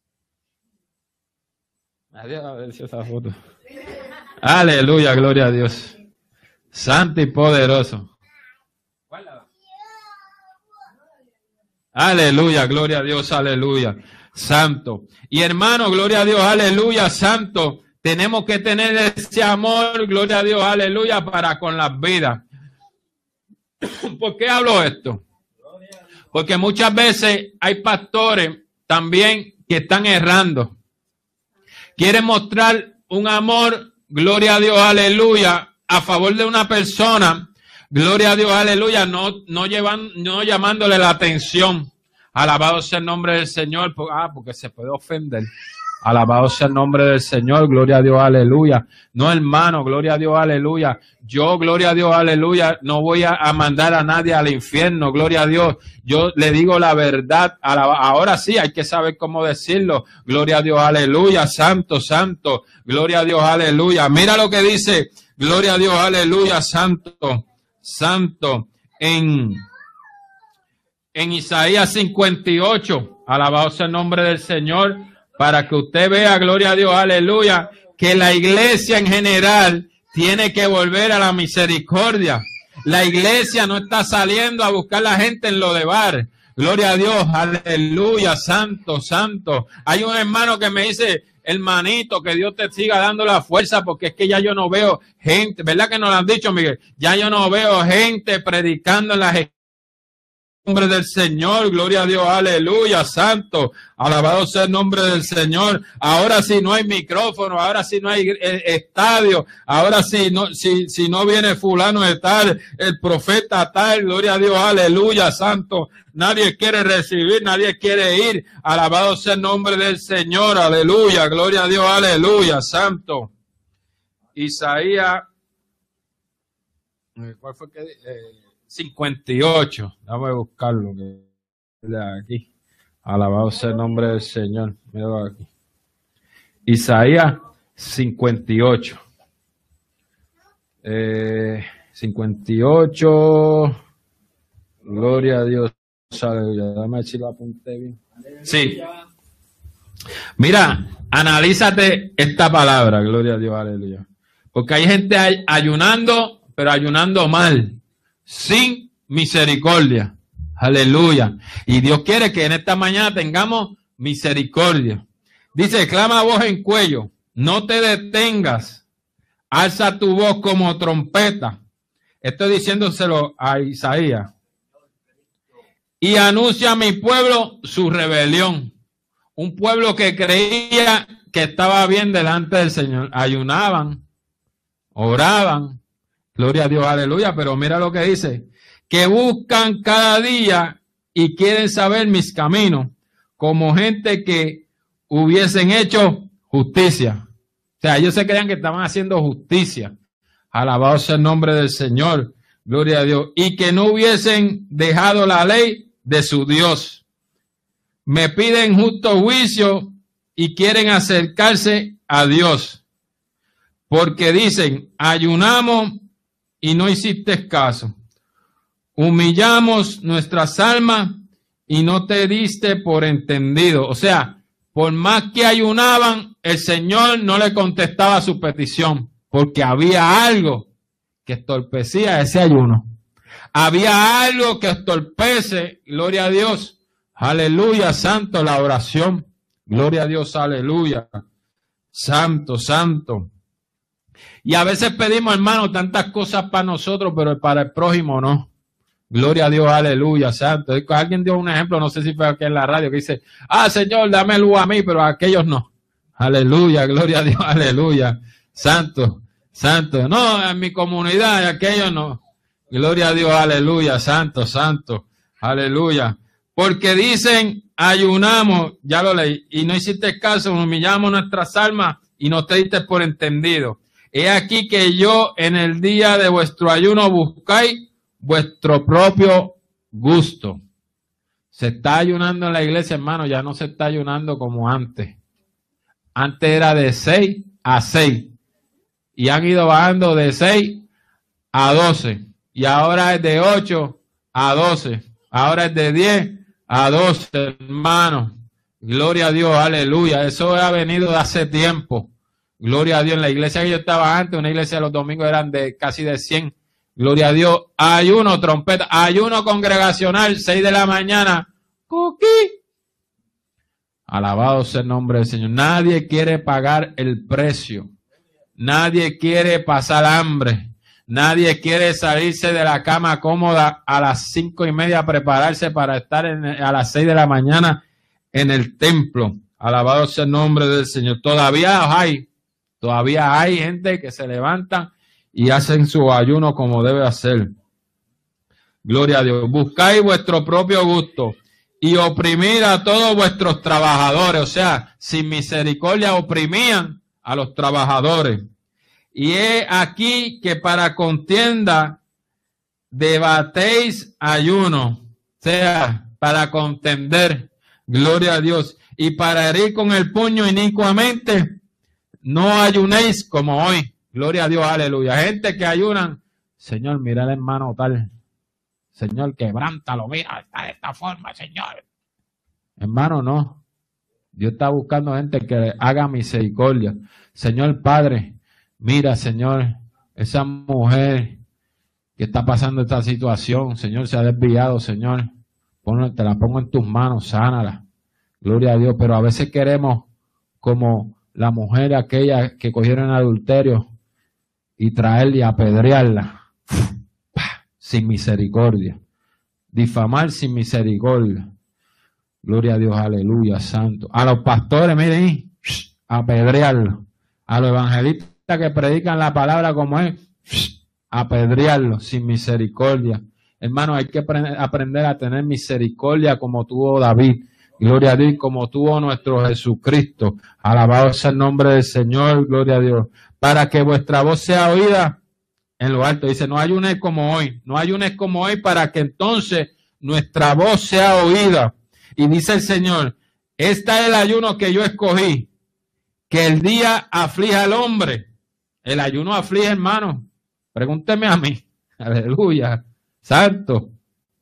Adiós, a ver si esa foto. Aleluya, gloria a Dios. Santo y poderoso. Aleluya, gloria a Dios, aleluya, santo. Y hermano, gloria a Dios, aleluya, santo. Tenemos que tener ese amor, gloria a Dios, aleluya, para con las vidas. ¿Por qué hablo esto? Porque muchas veces hay pastores también que están errando. Quieren mostrar un amor, gloria a Dios, aleluya, a favor de una persona, gloria a Dios, aleluya, no, no, llevan, no llamándole la atención. Alabado sea el nombre del Señor, ah, porque se puede ofender. Alabado sea el nombre del Señor, gloria a Dios, aleluya. No, hermano, gloria a Dios, aleluya. Yo, gloria a Dios, aleluya, no voy a, a mandar a nadie al infierno, gloria a Dios. Yo le digo la verdad. Ahora sí, hay que saber cómo decirlo. Gloria a Dios, aleluya, santo, santo. Gloria a Dios, aleluya. Mira lo que dice, gloria a Dios, aleluya, santo, santo. En, en Isaías cincuenta y ocho, alabado sea el nombre del Señor. Para que usted vea, gloria a Dios, aleluya, que la iglesia en general tiene que volver a la misericordia. La iglesia no está saliendo a buscar a la gente en lo de bar. Gloria a Dios, aleluya, santo, santo. Hay un hermano que me dice, hermanito, que Dios te siga dando la fuerza, porque es que ya yo no veo gente, ¿verdad que nos lo han dicho, Miguel? Ya yo no veo gente predicando en las nombre del Señor, gloria a Dios, aleluya, santo, alabado sea el nombre del Señor. Ahora sí no hay micrófono, ahora sí no hay eh, estadio, ahora sí no, si, si no viene fulano de tal, el profeta tal, gloria a Dios, aleluya, santo. Nadie quiere recibir, nadie quiere ir, alabado sea el nombre del Señor, aleluya, gloria a Dios, aleluya, santo. Isaías, ¿cuál fue que eh, cincuenta y ocho, vamos a buscarlo que aquí. Alabado sea el nombre del Señor. Mira aquí. Isaías cincuenta y ocho. Eh, cincuenta y ocho. Gloria a Dios. Aleluya. Dame ver si lo apunté bien. Sí. Mira, analízate esta palabra. Gloria a Dios. Aleluya. Porque hay gente ayunando, pero ayunando mal. Sin misericordia. Aleluya. Y Dios quiere que en esta mañana tengamos misericordia. Dice, clama voz en cuello, no te detengas, alza tu voz como trompeta. Estoy diciéndoselo a Isaías. Y anuncia a mi pueblo su rebelión. Un pueblo que creía que estaba bien delante del Señor. Ayunaban, oraban. Gloria a Dios, aleluya, pero mira lo que dice, que buscan cada día y quieren saber mis caminos, como gente que hubiesen hecho justicia. O sea, ellos se creían que estaban haciendo justicia. Alabado sea el nombre del Señor, gloria a Dios, y que no hubiesen dejado la ley de su Dios. Me piden justo juicio y quieren acercarse a Dios, porque dicen, ayunamos y no hiciste caso. Humillamos nuestras almas y no te diste por entendido. O sea, por más que ayunaban, el Señor no le contestaba su petición, porque había algo que estorpecía ese ayuno. Había algo que estorpece, gloria a Dios, aleluya, santo, la oración. Gloria a Dios, aleluya, santo, santo. Y a veces pedimos, hermano, tantas cosas para nosotros, pero para el prójimo no. Gloria a Dios, aleluya, santo. Alguien dio un ejemplo, no sé si fue aquí en la radio, que dice, ah, Señor, dame luz a mí, pero a aquellos no. Aleluya, gloria a Dios, aleluya, santo, santo. No, en mi comunidad, aquellos no. Gloria a Dios, aleluya, santo, santo, aleluya. Porque dicen, ayunamos, ya lo leí, y no hiciste caso, humillamos nuestras almas y no te diste por entendido. He aquí que yo en el día de vuestro ayuno buscáis vuestro propio gusto. Se está ayunando en la iglesia, hermano, ya no se está ayunando como antes. Antes era de seis a seis. Y han ido bajando de seis a doce. Y ahora es de ocho a doce. Ahora es de diez a doce, hermano. Gloria a Dios, aleluya. Eso ha venido de hace tiempo. Gloria a Dios. En la iglesia que yo estaba antes, una iglesia de los domingos eran de casi de cien. Gloria a Dios. Ayuno, trompeta, ayuno congregacional, seis de la mañana. Cuquí. Alabado sea el nombre del Señor. Nadie quiere pagar el precio. Nadie quiere pasar hambre. Nadie quiere salirse de la cama cómoda a las cinco y media, prepararse para estar en, a las seis de la mañana en el templo. Alabado sea el nombre del Señor. Todavía hay. Todavía hay gente que se levanta y hacen su ayuno como debe hacer. Gloria a Dios. Buscáis vuestro propio gusto y oprimir a todos vuestros trabajadores. O sea, sin misericordia oprimían a los trabajadores. Y he aquí que para contienda debatéis ayuno. O sea, para contender. Gloria a Dios. Y para herir con el puño inicuamente, no ayunéis como hoy. Gloria a Dios, aleluya. Gente que ayunan. Señor, mira el hermano tal. Señor, quebrántalo. Mira, está de esta forma, Señor. Hermano, no. Dios está buscando gente que haga misericordia. Señor Padre, mira, Señor, esa mujer que está pasando esta situación, Señor, se ha desviado, Señor, ponlo, te la pongo en tus manos, sánala, gloria a Dios, pero a veces queremos, como la mujer aquella que cogieron en adulterio, y traerla y apedrearla, sin misericordia, difamar sin misericordia, gloria a Dios, aleluya, santo, a los pastores, miren, apedrearlo, a los evangelistas que predican la palabra como es, apedrearlo sin misericordia. Hermano, hay que aprender a tener misericordia como tuvo David. Gloria a Dios, como tuvo nuestro Jesucristo. Alabado sea el nombre del Señor, gloria a Dios. Para que vuestra voz sea oída en lo alto. Dice, no ayunes como hoy. No ayunes como hoy para que entonces nuestra voz sea oída. Y dice el Señor, este es el ayuno que yo escogí. Que el día aflija al hombre. El ayuno aflige, hermano. Pregúnteme a mí. Aleluya. Santo.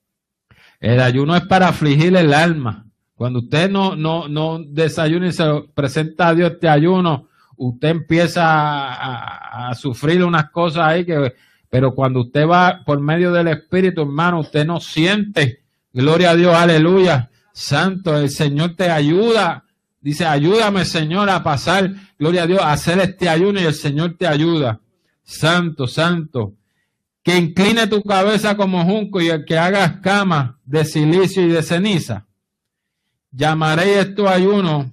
El ayuno es para afligir el alma. Cuando usted no, no, no desayuna y se presenta a Dios este ayuno, usted empieza a, a, a sufrir unas cosas ahí que, pero cuando usted va por medio del Espíritu, hermano, usted no siente. Gloria a Dios, aleluya. Santo, el Señor te ayuda. Dice, ayúdame, Señor, a pasar, gloria a Dios, a hacer este ayuno y el Señor te ayuda. Santo, santo. Que incline tu cabeza como junco y el que hagas camas de silicio y de ceniza. Llamaré esto ayuno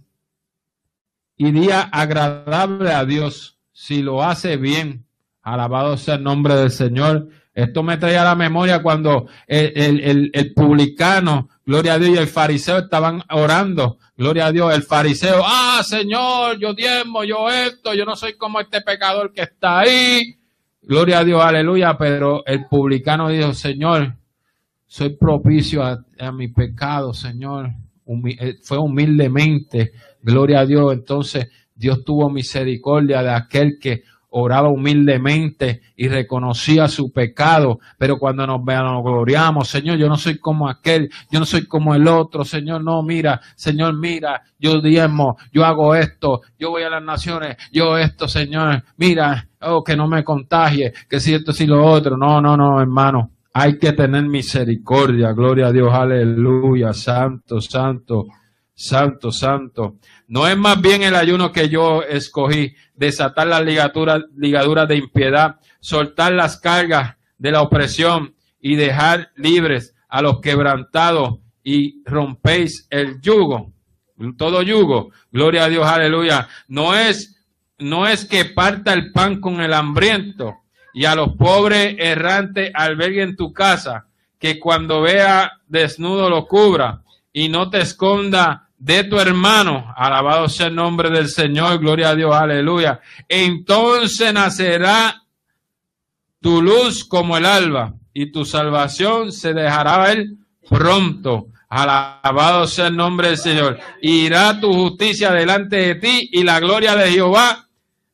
y día agradable a Dios, si lo hace bien. Alabado sea el nombre del Señor. Esto me trae a la memoria cuando el, el, el, el publicano, gloria a Dios, y el fariseo estaban orando. Gloria a Dios, el fariseo, ah, Señor, yo diezmo, yo esto, yo no soy como este pecador que está ahí. Gloria a Dios, aleluya. Pero el publicano dijo, Señor, soy propicio a, a mi pecado, Señor. Humi- fue humildemente, gloria a Dios. Entonces Dios tuvo misericordia de aquel que oraba humildemente y reconocía su pecado. Pero cuando nos vean, nos gloriamos, Señor, yo no soy como aquel, yo no soy como el otro, Señor, no, mira, Señor, mira, yo diezmo, yo hago esto, yo voy a las naciones, yo esto, Señor, mira, oh, que no me contagie, que si esto, si lo otro. No, no, no, hermano. Hay que tener misericordia, gloria a Dios, aleluya, santo, santo, santo, santo. No es más bien el ayuno que yo escogí, desatar las ligaduras, ligaduras de impiedad, soltar las cargas de la opresión y dejar libres a los quebrantados y rompéis el yugo, todo yugo, gloria a Dios, aleluya. No es, no es que parta el pan con el hambriento, y a los pobres errantes albergue en tu casa, que cuando vea desnudo lo cubra, y no te esconda de tu hermano. Alabado sea el nombre del Señor, gloria a Dios, aleluya. Entonces nacerá tu luz como el alba, y tu salvación se dejará ver pronto. Alabado sea el nombre del Señor. Irá tu justicia delante de ti, y la gloria de Jehová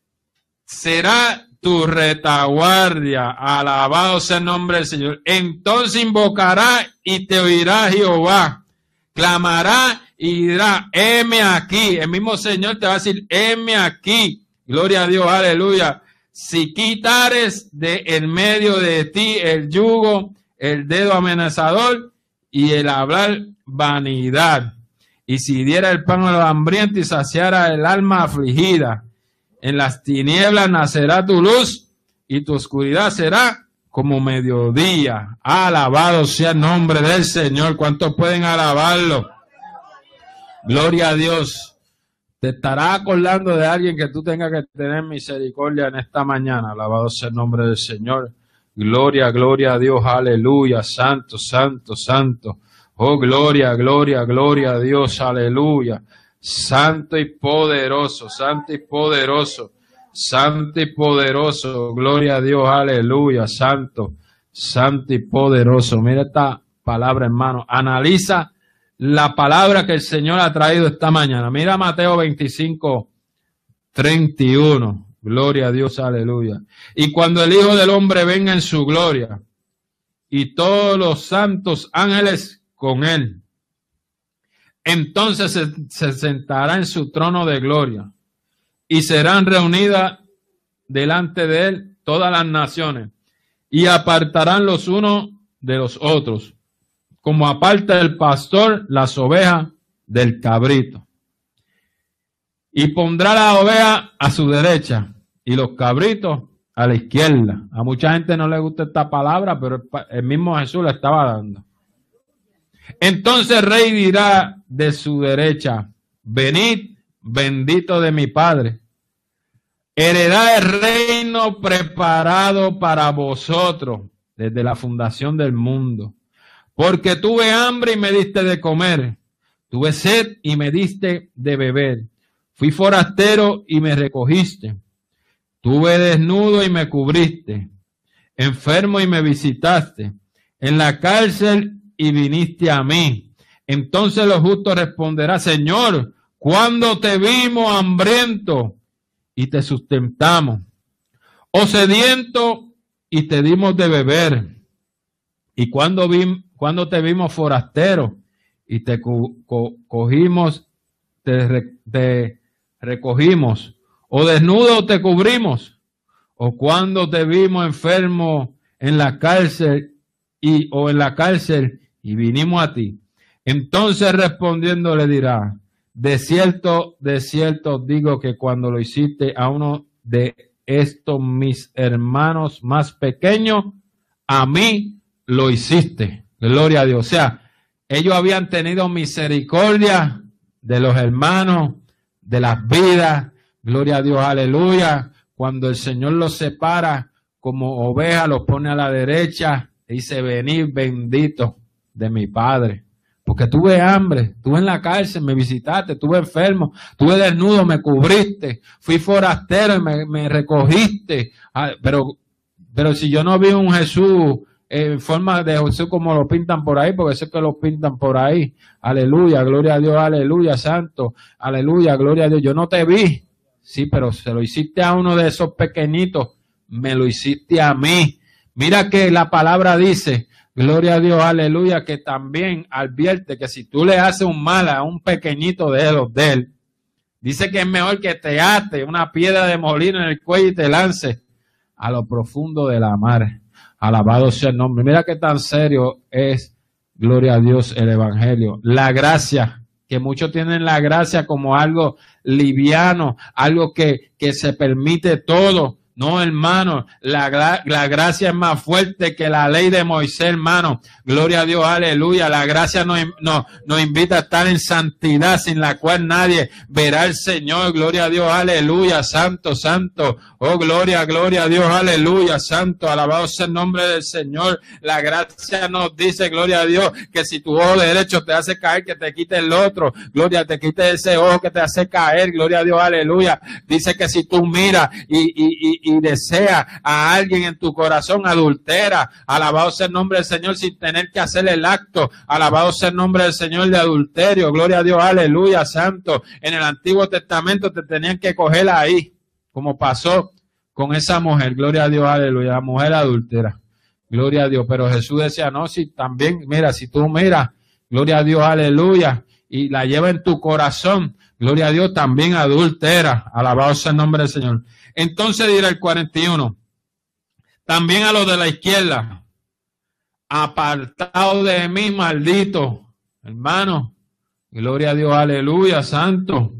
será tu retaguardia. Alabado sea el nombre del Señor. Entonces invocará y te oirá Jehová. Clamará y dirá, heme aquí. El mismo Señor te va a decir, heme aquí. Gloria a Dios, aleluya. Si quitares de en medio de ti el yugo, el dedo amenazador y el hablar vanidad. Y si diera el pan a los hambrientos y saciara el alma afligida. En las tinieblas nacerá tu luz y tu oscuridad será como mediodía. Alabado sea el nombre del Señor. ¿Cuántos pueden alabarlo? Gloria a Dios. Te estará acordando de alguien que tú tengas que tener misericordia en esta mañana. Alabado sea el nombre del Señor. Gloria, gloria a Dios. Aleluya. Santo, santo, santo. Oh, gloria, gloria, gloria a Dios. Aleluya. Santo y poderoso, santo y poderoso, santo y poderoso, gloria a Dios, aleluya, santo, santo y poderoso. Mira esta palabra, hermano, analiza la palabra que el Señor ha traído esta mañana. Mira Mateo veinticinco, treinta y uno, gloria a Dios, aleluya. Y cuando el Hijo del Hombre venga en su gloria, y todos los santos ángeles con él, entonces se, se sentará en su trono de gloria y serán reunidas delante de él todas las naciones y apartarán los unos de los otros, como aparta el pastor las ovejas del cabrito. Y pondrá la oveja a su derecha y los cabritos a la izquierda. A mucha gente no le gusta esta palabra, pero el mismo Jesús la estaba dando. Entonces el rey dirá de su derecha: venid, bendito de mi Padre, heredad el reino preparado para vosotros desde la fundación del mundo. Porque tuve hambre y me diste de comer, tuve sed y me diste de beber, fui forastero y me recogiste, tuve desnudo y me cubriste, enfermo y me visitaste, en la cárcel y viniste a mí. Entonces los justos responderán: Señor, ¿cuándo te vimos hambriento y te sustentamos, o sediento y te dimos de beber? Y cuando, vi, cuando te vimos forastero y te co co cogimos, te, re te recogimos, o desnudo te cubrimos, o cuando te vimos enfermo en la cárcel y o en la cárcel y vinimos a ti. Entonces respondiendo le dirá: de cierto, de cierto digo que cuando lo hiciste a uno de estos mis hermanos más pequeños, a mí lo hiciste. Gloria a Dios. O sea, ellos habían tenido misericordia de los hermanos, de las vidas. Gloria a Dios, aleluya. Cuando el Señor los separa como ovejas, los pone a la derecha, y dice: venid, bendito de mi Padre. Porque tuve hambre, estuve en la cárcel, me visitaste, estuve enfermo, estuve desnudo, me cubriste, fui forastero y me, me recogiste. Ah, pero, pero si yo no vi un Jesús en forma de Jesús como lo pintan por ahí, porque sé que lo pintan por ahí. Aleluya, gloria a Dios, aleluya, santo, aleluya, gloria a Dios. Yo no te vi, sí, pero se lo hiciste a uno de esos pequeñitos, me lo hiciste a mí. Mira que la palabra dice, gloria a Dios, aleluya, que también advierte que si tú le haces un mal a un pequeñito de los de él, dice que es mejor que te ate una piedra de molino en el cuello y te lance a lo profundo de la mar. Alabado sea el nombre. Mira qué tan serio es, gloria a Dios, el evangelio. La gracia, que muchos tienen la gracia como algo liviano, algo que, que se permite todo. No, hermano, la, la gracia es más fuerte que la ley de Moisés, hermano. Gloria a Dios, aleluya. La gracia nos, nos, nos invita a estar en santidad, sin la cual nadie verá al Señor. Gloria a Dios, aleluya. Santo, santo. Oh, gloria, gloria a Dios, aleluya. Santo, alabado sea el nombre del Señor. La gracia nos dice, gloria a Dios, que si tu ojo derecho te hace caer, que te quite el otro. Gloria, te quite ese ojo que te hace caer. Gloria a Dios, aleluya. Dice que si tú miras y, y, y y desea a alguien en tu corazón, adultera. Alabado sea el nombre del Señor sin tener que hacer el acto. Alabado sea el nombre del Señor de adulterio. Gloria a Dios, aleluya, santo. En el Antiguo Testamento te tenían que coger ahí, como pasó con esa mujer. Gloria a Dios, aleluya, la mujer adúltera. Gloria a Dios. Pero Jesús decía, no, si también, mira, si tú miras, gloria a Dios, aleluya, y la lleva en tu corazón, gloria a Dios, también adúltera. Alabado sea el nombre del Señor. Entonces dirá el cuarenta y uno, también a los de la izquierda, apartado de mí, maldito, hermano, gloria a Dios, aleluya, santo,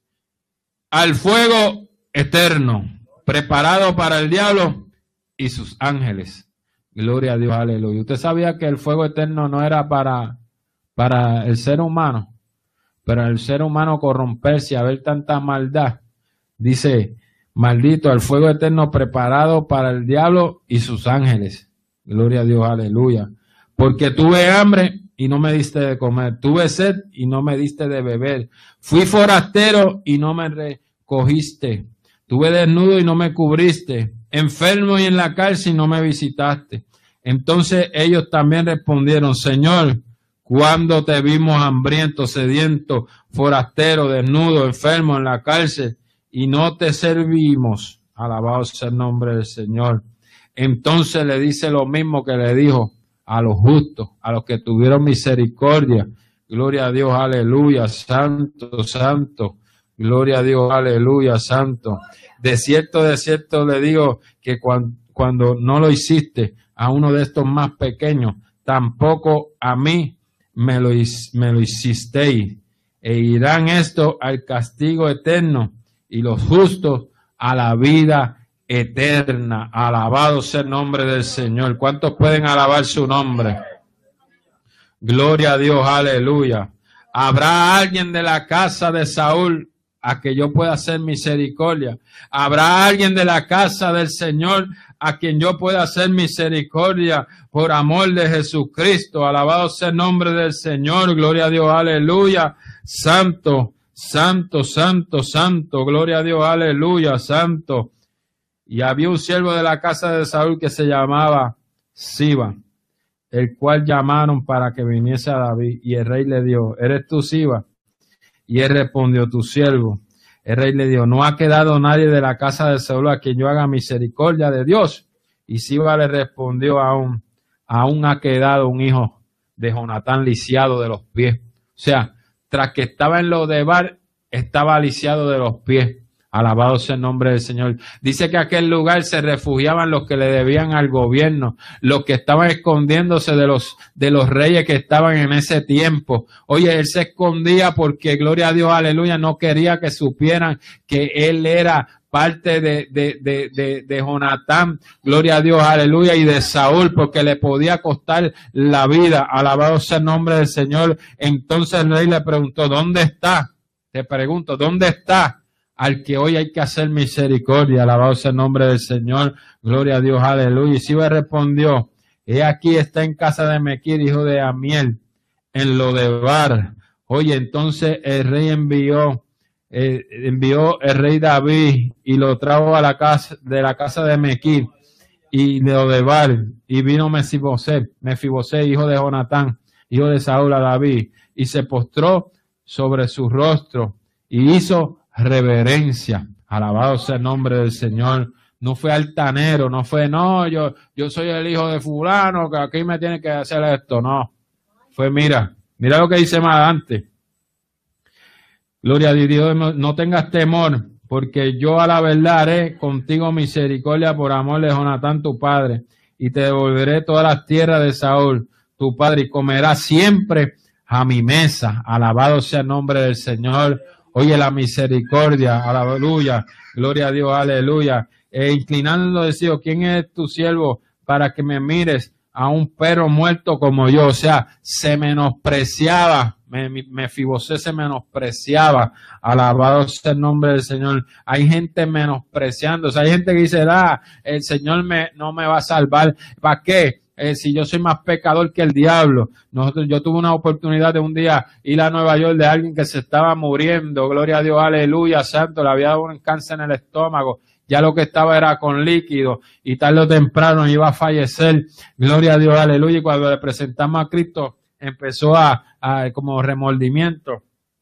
al fuego eterno, preparado para el diablo y sus ángeles. Gloria a Dios, aleluya. ¿Usted sabía que el fuego eterno no era para, para el ser humano? Pero el ser humano corromperse y haber tanta maldad, dice, maldito, al fuego eterno preparado para el diablo y sus ángeles. Gloria a Dios, aleluya. Porque tuve hambre y no me diste de comer. Tuve sed y no me diste de beber. Fui forastero y no me recogiste. Tuve desnudo y no me cubriste. Enfermo y en la cárcel y no me visitaste. Entonces ellos también respondieron, Señor, ¿cuándo te vimos hambriento, sediento, forastero, desnudo, enfermo en la cárcel y no te servimos? Alabado sea el nombre del Señor. Entonces le dice lo mismo que le dijo a los justos, a los que tuvieron misericordia. Gloria a Dios, aleluya, santo, santo. Gloria a Dios, aleluya, santo. De cierto, de cierto le digo que cuando, cuando no lo hiciste a uno de estos más pequeños, tampoco a mí me lo, me lo hicisteis. E irán estos al castigo eterno y los justos a la vida eterna. Alabado sea el nombre del Señor. ¿Cuántos pueden alabar su nombre? Gloria a Dios, aleluya. ¿Habrá alguien de la casa de Saúl a que yo pueda hacer misericordia? ¿Habrá alguien de la casa del Señor a quien yo pueda hacer misericordia por amor de Jesucristo? Alabado sea el nombre del Señor. Gloria a Dios, aleluya. Santo, santo, santo, santo. Gloria a Dios, aleluya, santo. Y había un siervo de la casa de Saúl que se llamaba Siba, el cual llamaron para que viniese a David. Y el rey le dijo, ¿eres tú, Siba? Y él respondió, tu siervo. El rey le dijo, no ha quedado nadie de la casa de Saúl a quien yo haga misericordia de Dios. Y Siba le respondió, aún, aún ha quedado un hijo de Jonatán lisiado de los pies. O sea, tras que estaba en Lodebar, estaba lisiado de los pies. Alabado sea el nombre del Señor. Dice que aquel lugar se refugiaban los que le debían al gobierno, los que estaban escondiéndose de los, de los reyes que estaban en ese tiempo. Oye, él se escondía porque, gloria a Dios, aleluya, no quería que supieran que él era parte de, de, de, de, de Jonatán, gloria a Dios, aleluya, y de Saúl, porque le podía costar la vida. Alabado sea el nombre del Señor. Entonces el rey le preguntó, ¿dónde está? Te pregunto, ¿dónde está al que hoy hay que hacer misericordia? Alabado sea el nombre del Señor, gloria a Dios, aleluya. Y Siba respondió, he aquí está en casa de Mequir, hijo de Amiel, en Lodebar. Oye, entonces el rey envió, eh, envió el rey David y lo trajo a la casa, de la casa de Mequir y de Lodebar, y vino Mefiboset, Mefiboset, hijo de Jonatán, hijo de Saúl, a David, y se postró sobre su rostro y hizo reverencia. Alabado sea el nombre del Señor. No fue altanero, no fue, no, yo, yo soy el hijo de fulano, que aquí me tiene que hacer esto. No, fue, mira, mira lo que dice más adelante. Gloria a Dios, no tengas temor, porque yo a la verdad haré contigo misericordia por amor de Jonatán tu padre, y te devolveré todas las tierras de Saúl tu padre, y comerás siempre a mi mesa. Alabado sea el nombre del Señor. Oye, la misericordia, aleluya, gloria a Dios, aleluya. E inclinando decía, ¿quién es tu siervo para que me mires a un perro muerto como yo? O sea, se menospreciaba, Mefiboset se menospreciaba. Alabado sea el nombre del Señor. Hay gente menospreciando, o sea, hay gente que dice, ah, el Señor me, no me va a salvar. ¿Para qué? Eh, si yo soy más pecador que el diablo. Nosotros, yo tuve una oportunidad de un día ir a Nueva York de alguien que se estaba muriendo, gloria a Dios, aleluya, santo, le había dado un cáncer en el estómago, ya lo que estaba era con líquido, y tarde o temprano iba a fallecer, gloria a Dios, aleluya, y cuando le presentamos a Cristo, empezó a, a como remordimiento.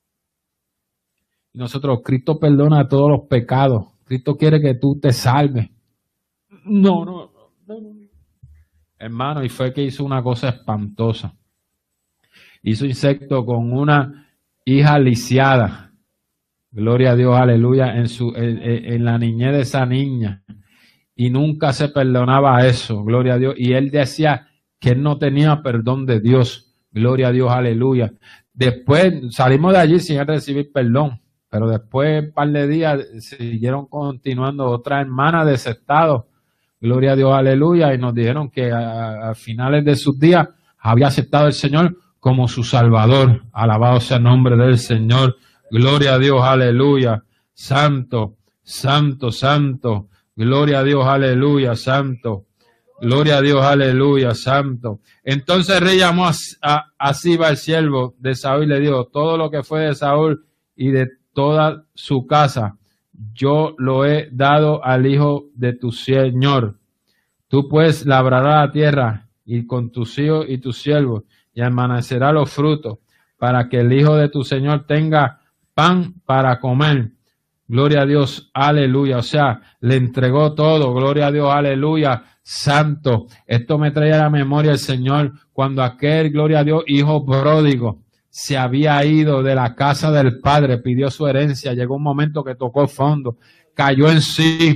Y nosotros, Cristo perdona todos los pecados, Cristo quiere que tú te salves. No, no, no, no. Hermano, y fue que hizo una cosa espantosa. Hizo insecto con una hija lisiada. Gloria a Dios, aleluya, en su en, en la niñez de esa niña. Y nunca se perdonaba eso, gloria a Dios. Y él decía que él no tenía perdón de Dios. Gloria a Dios, aleluya. Después salimos de allí sin recibir perdón. Pero después, un par de días, siguieron continuando otras hermanas de ese estado. Gloria a Dios, aleluya, y nos dijeron que a, a finales de sus días había aceptado al Señor como su Salvador. Alabado sea el nombre del Señor. Gloria a Dios, aleluya. Santo, santo, santo. Gloria a Dios, aleluya, santo. Gloria a Dios, aleluya, santo. Entonces el rey llamó a, a, a Siba, el siervo de Saúl, y le dijo, todo lo que fue de Saúl y de toda su casa, yo lo he dado al hijo de tu señor. Tú pues labrarás la tierra y con tus hijos y tus siervos y amanecerá los frutos para que el hijo de tu señor tenga pan para comer. Gloria a Dios, aleluya. O sea, le entregó todo. Gloria a Dios, aleluya. Santo. Esto me trae a la memoria el Señor cuando aquel, gloria a Dios, hijo pródigo se había ido de la casa del padre, pidió su herencia, llegó un momento que tocó fondo, cayó en sí,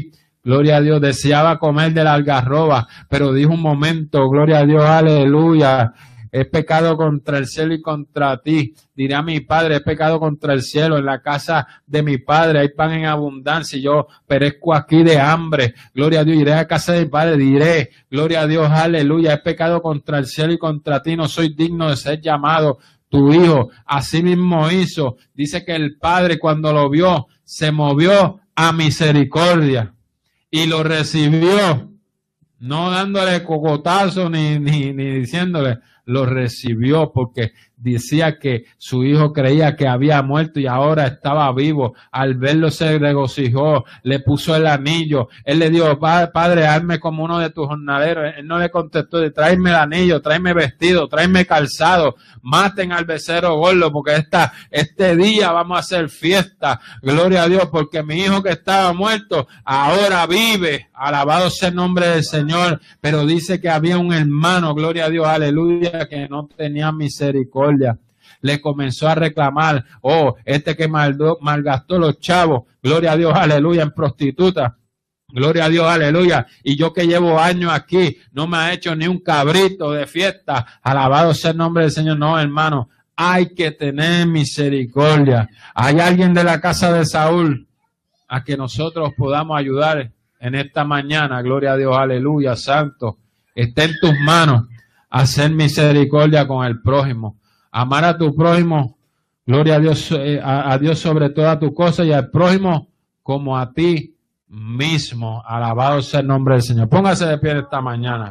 gloria a Dios, deseaba comer de la algarroba, pero dijo un momento, gloria a Dios, aleluya, he pecado contra el cielo y contra ti. Diré a mi padre, he pecado contra el cielo. En la casa de mi padre hay pan en abundancia y yo perezco aquí de hambre. Gloria a Dios, iré a casa de mi padre, diré, gloria a Dios, aleluya, he pecado contra el cielo y contra ti. No soy digno de ser llamado tu hijo. Así mismo hizo. Dice que el padre cuando lo vio se movió a misericordia y lo recibió, no dándole cocotazo ni, ni, ni diciéndole, lo recibió porque decía que su hijo creía que había muerto y ahora estaba vivo. Al verlo se regocijó, le puso el anillo. Él le dijo, padre, hazme como uno de tus jornaleros. Él no le contestó, tráeme el anillo, tráeme vestido, tráeme calzado, maten al becerro gordo porque esta, este día vamos a hacer fiesta. Gloria a Dios, porque mi hijo que estaba muerto ahora vive. Alabado sea el nombre del Señor. Pero dice que había un hermano, gloria a Dios, aleluya, que no tenía misericordia. Le comenzó a reclamar, oh, este que maldó, malgastó los chavos, gloria a Dios, aleluya, en prostituta, gloria a Dios, aleluya, y yo que llevo años aquí, no me ha hecho ni un cabrito de fiesta, alabado sea el nombre del Señor. No, hermano, hay que tener misericordia. Hay alguien de la casa de Saúl a que nosotros podamos ayudar en esta mañana, gloria a Dios, aleluya, santo, está en tus manos hacer misericordia con el prójimo. Amar a tu prójimo, gloria a Dios, eh, a, a Dios sobre toda tu cosa y al prójimo como a ti mismo. Alabado sea el nombre del Señor. Póngase de pie esta mañana.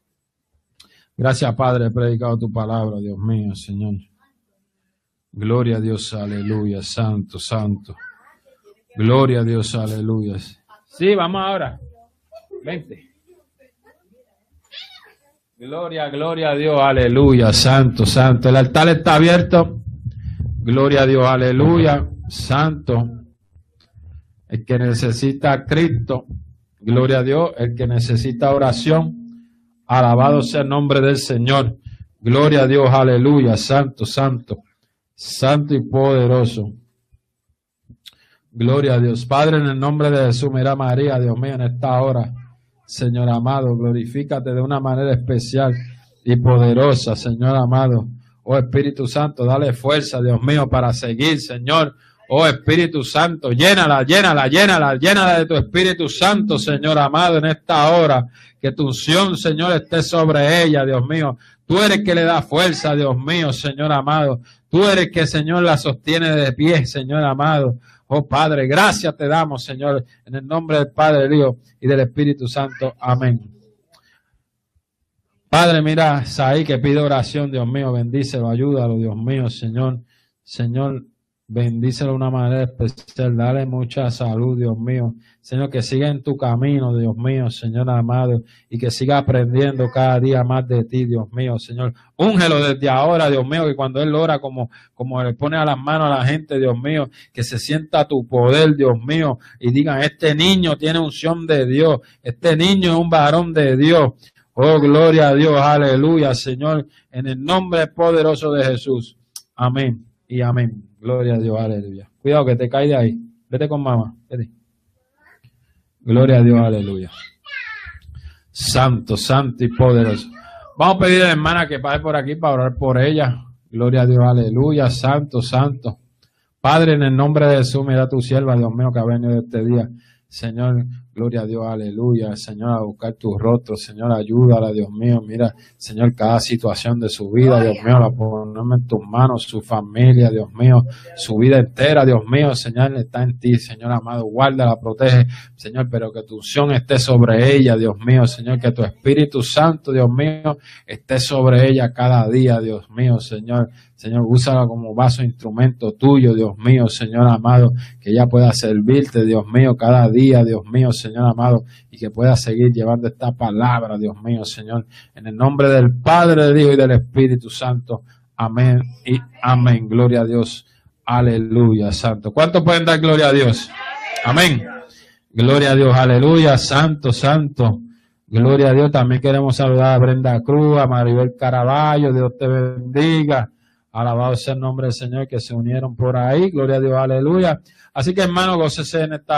Gracias, Padre, he predicado tu palabra, Dios mío, Señor. Gloria a Dios, aleluya, santo, santo. Gloria a Dios, aleluya. Sí, vamos ahora. Vente. Gloria, gloria a Dios, aleluya, santo, santo. El altar está abierto. Gloria a Dios, aleluya, santo. El que necesita a Cristo, gloria a Dios. El que necesita oración, alabado sea el nombre del Señor. Gloria a Dios, aleluya, santo, santo, santo y poderoso. Gloria a Dios. Padre, en el nombre de Jesús, mira María, Dios mío, en esta hora. Señor amado, glorifícate de una manera especial y poderosa, Señor amado. Oh Espíritu Santo, dale fuerza, Dios mío, para seguir, Señor. Oh Espíritu Santo, llénala, llénala, llénala, llénala de tu Espíritu Santo, Señor amado, en esta hora. Que tu unción, Señor, esté sobre ella, Dios mío. Tú eres que le da fuerza, Dios mío, Señor amado. Tú eres que, Señor, la sostiene de pie, Señor amado. Oh Padre, gracias te damos, Señor, en el nombre del Padre, del Hijo y del Espíritu Santo. Amén. Padre, mira, Saí que pide oración, Dios mío, bendícelo, ayúdalo, Dios mío, Señor. Señor, bendícelo de una manera especial, dale mucha salud, Dios mío. Señor, que siga en tu camino, Dios mío, Señor amado, y que siga aprendiendo cada día más de ti, Dios mío, Señor. Úngelo desde ahora, Dios mío, que cuando Él ora, como, como le pone a las manos a la gente, Dios mío, que se sienta tu poder, Dios mío, y digan, este niño tiene unción de Dios, este niño es un varón de Dios. Oh, gloria a Dios, aleluya, Señor, en el nombre poderoso de Jesús. Amén y amén. Gloria a Dios, aleluya. Cuidado que te cae de ahí. Vete con mamá, vete. Gloria a Dios, aleluya. Santo, santo y poderoso. Vamos a pedir a la hermana que pase por aquí para orar por ella. Gloria a Dios, aleluya. Santo, santo. Padre, en el nombre de Jesús, mira a tu sierva, Dios mío, que ha venido este día. Señor, gloria a Dios, aleluya. Señor, a buscar tu rostro. Señor, ayúdala, Dios mío. Mira, Señor, cada situación de su vida, Dios mío, la ponemos en tus manos, su familia, Dios mío, su vida entera, Dios mío, Señor, está en ti, Señor amado. Guárdala, protege, Señor, pero que tu unción esté sobre ella, Dios mío, Señor, que tu Espíritu Santo, Dios mío, esté sobre ella cada día, Dios mío, Señor. Señor, úsala como vaso, instrumento tuyo, Dios mío, Señor amado, que ella pueda servirte, Dios mío, cada día, Dios mío, Señor amado, y que pueda seguir llevando esta palabra, Dios mío, Señor, en el nombre del Padre, del Hijo y del Espíritu Santo. Amén y amén. Gloria a Dios. Aleluya, santo. ¿Cuántos pueden dar gloria a Dios? Amén. Gloria a Dios, aleluya, santo, santo. Gloria a Dios. También queremos saludar a Brenda Cruz, a Maribel Caraballo, Dios te bendiga. Alabado sea el nombre del Señor, que se unieron por ahí. Gloria a Dios, aleluya. Así que, hermano, gócese en esta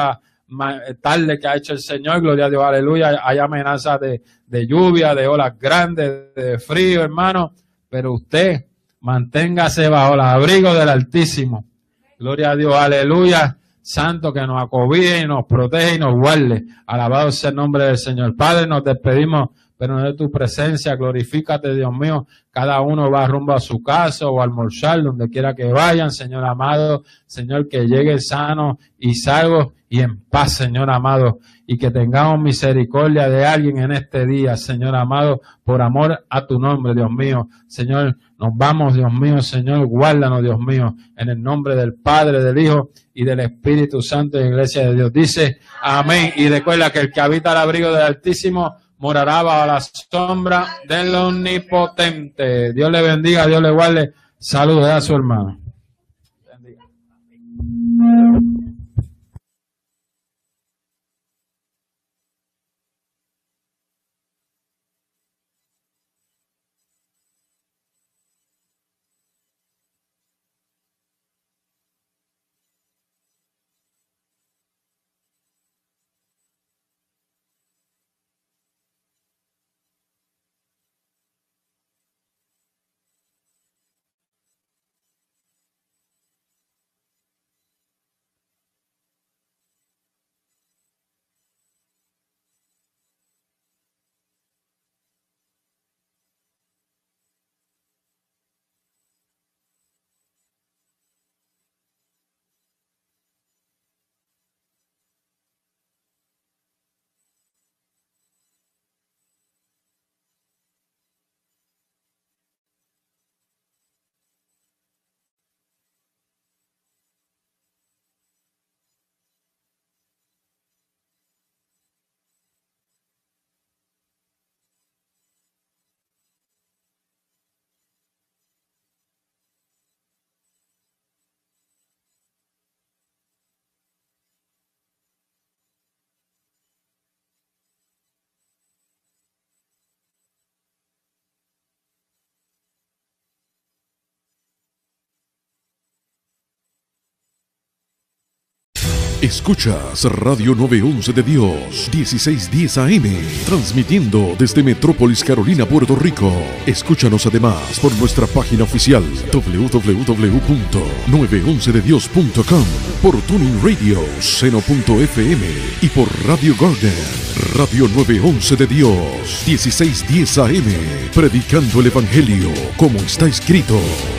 tarde que ha hecho el Señor, gloria a Dios, aleluya. Hay amenazas de, de lluvia, de olas grandes, de frío, hermano, pero usted manténgase bajo el abrigo del Altísimo. Gloria a Dios, aleluya. Santo, que nos acobije y nos protege y nos guarde. Alabado sea el nombre del Señor. Padre, nos despedimos, pero de tu presencia, glorifícate, Dios mío. Cada uno va rumbo a su casa o a almorzar, donde quiera que vayan, Señor amado. Señor, que llegue sano y salvo y en paz, Señor amado. Y que tengamos misericordia de alguien en este día, Señor amado, por amor a tu nombre, Dios mío. Señor, nos vamos, Dios mío, Señor, guárdanos, Dios mío, en el nombre del Padre, del Hijo y del Espíritu Santo de la Iglesia de Dios. Dice, amén. Y recuerda que el que habita al abrigo del Altísimo morará bajo la sombra del Omnipotente. Dios le bendiga, Dios le guarde. Saludos a su hermano. Bendiga. Escuchas Radio nueve once de Dios, dieciséis diez A M, transmitiendo desde Metrópolis, Carolina, Puerto Rico. Escúchanos además por nuestra página oficial doble u doble u doble u punto nueve once de dios punto com, por Tuning Radio, seno punto efe eme y por Radio Garden. Radio nueve once de Dios, dieciséis diez A M, predicando el Evangelio como está escrito.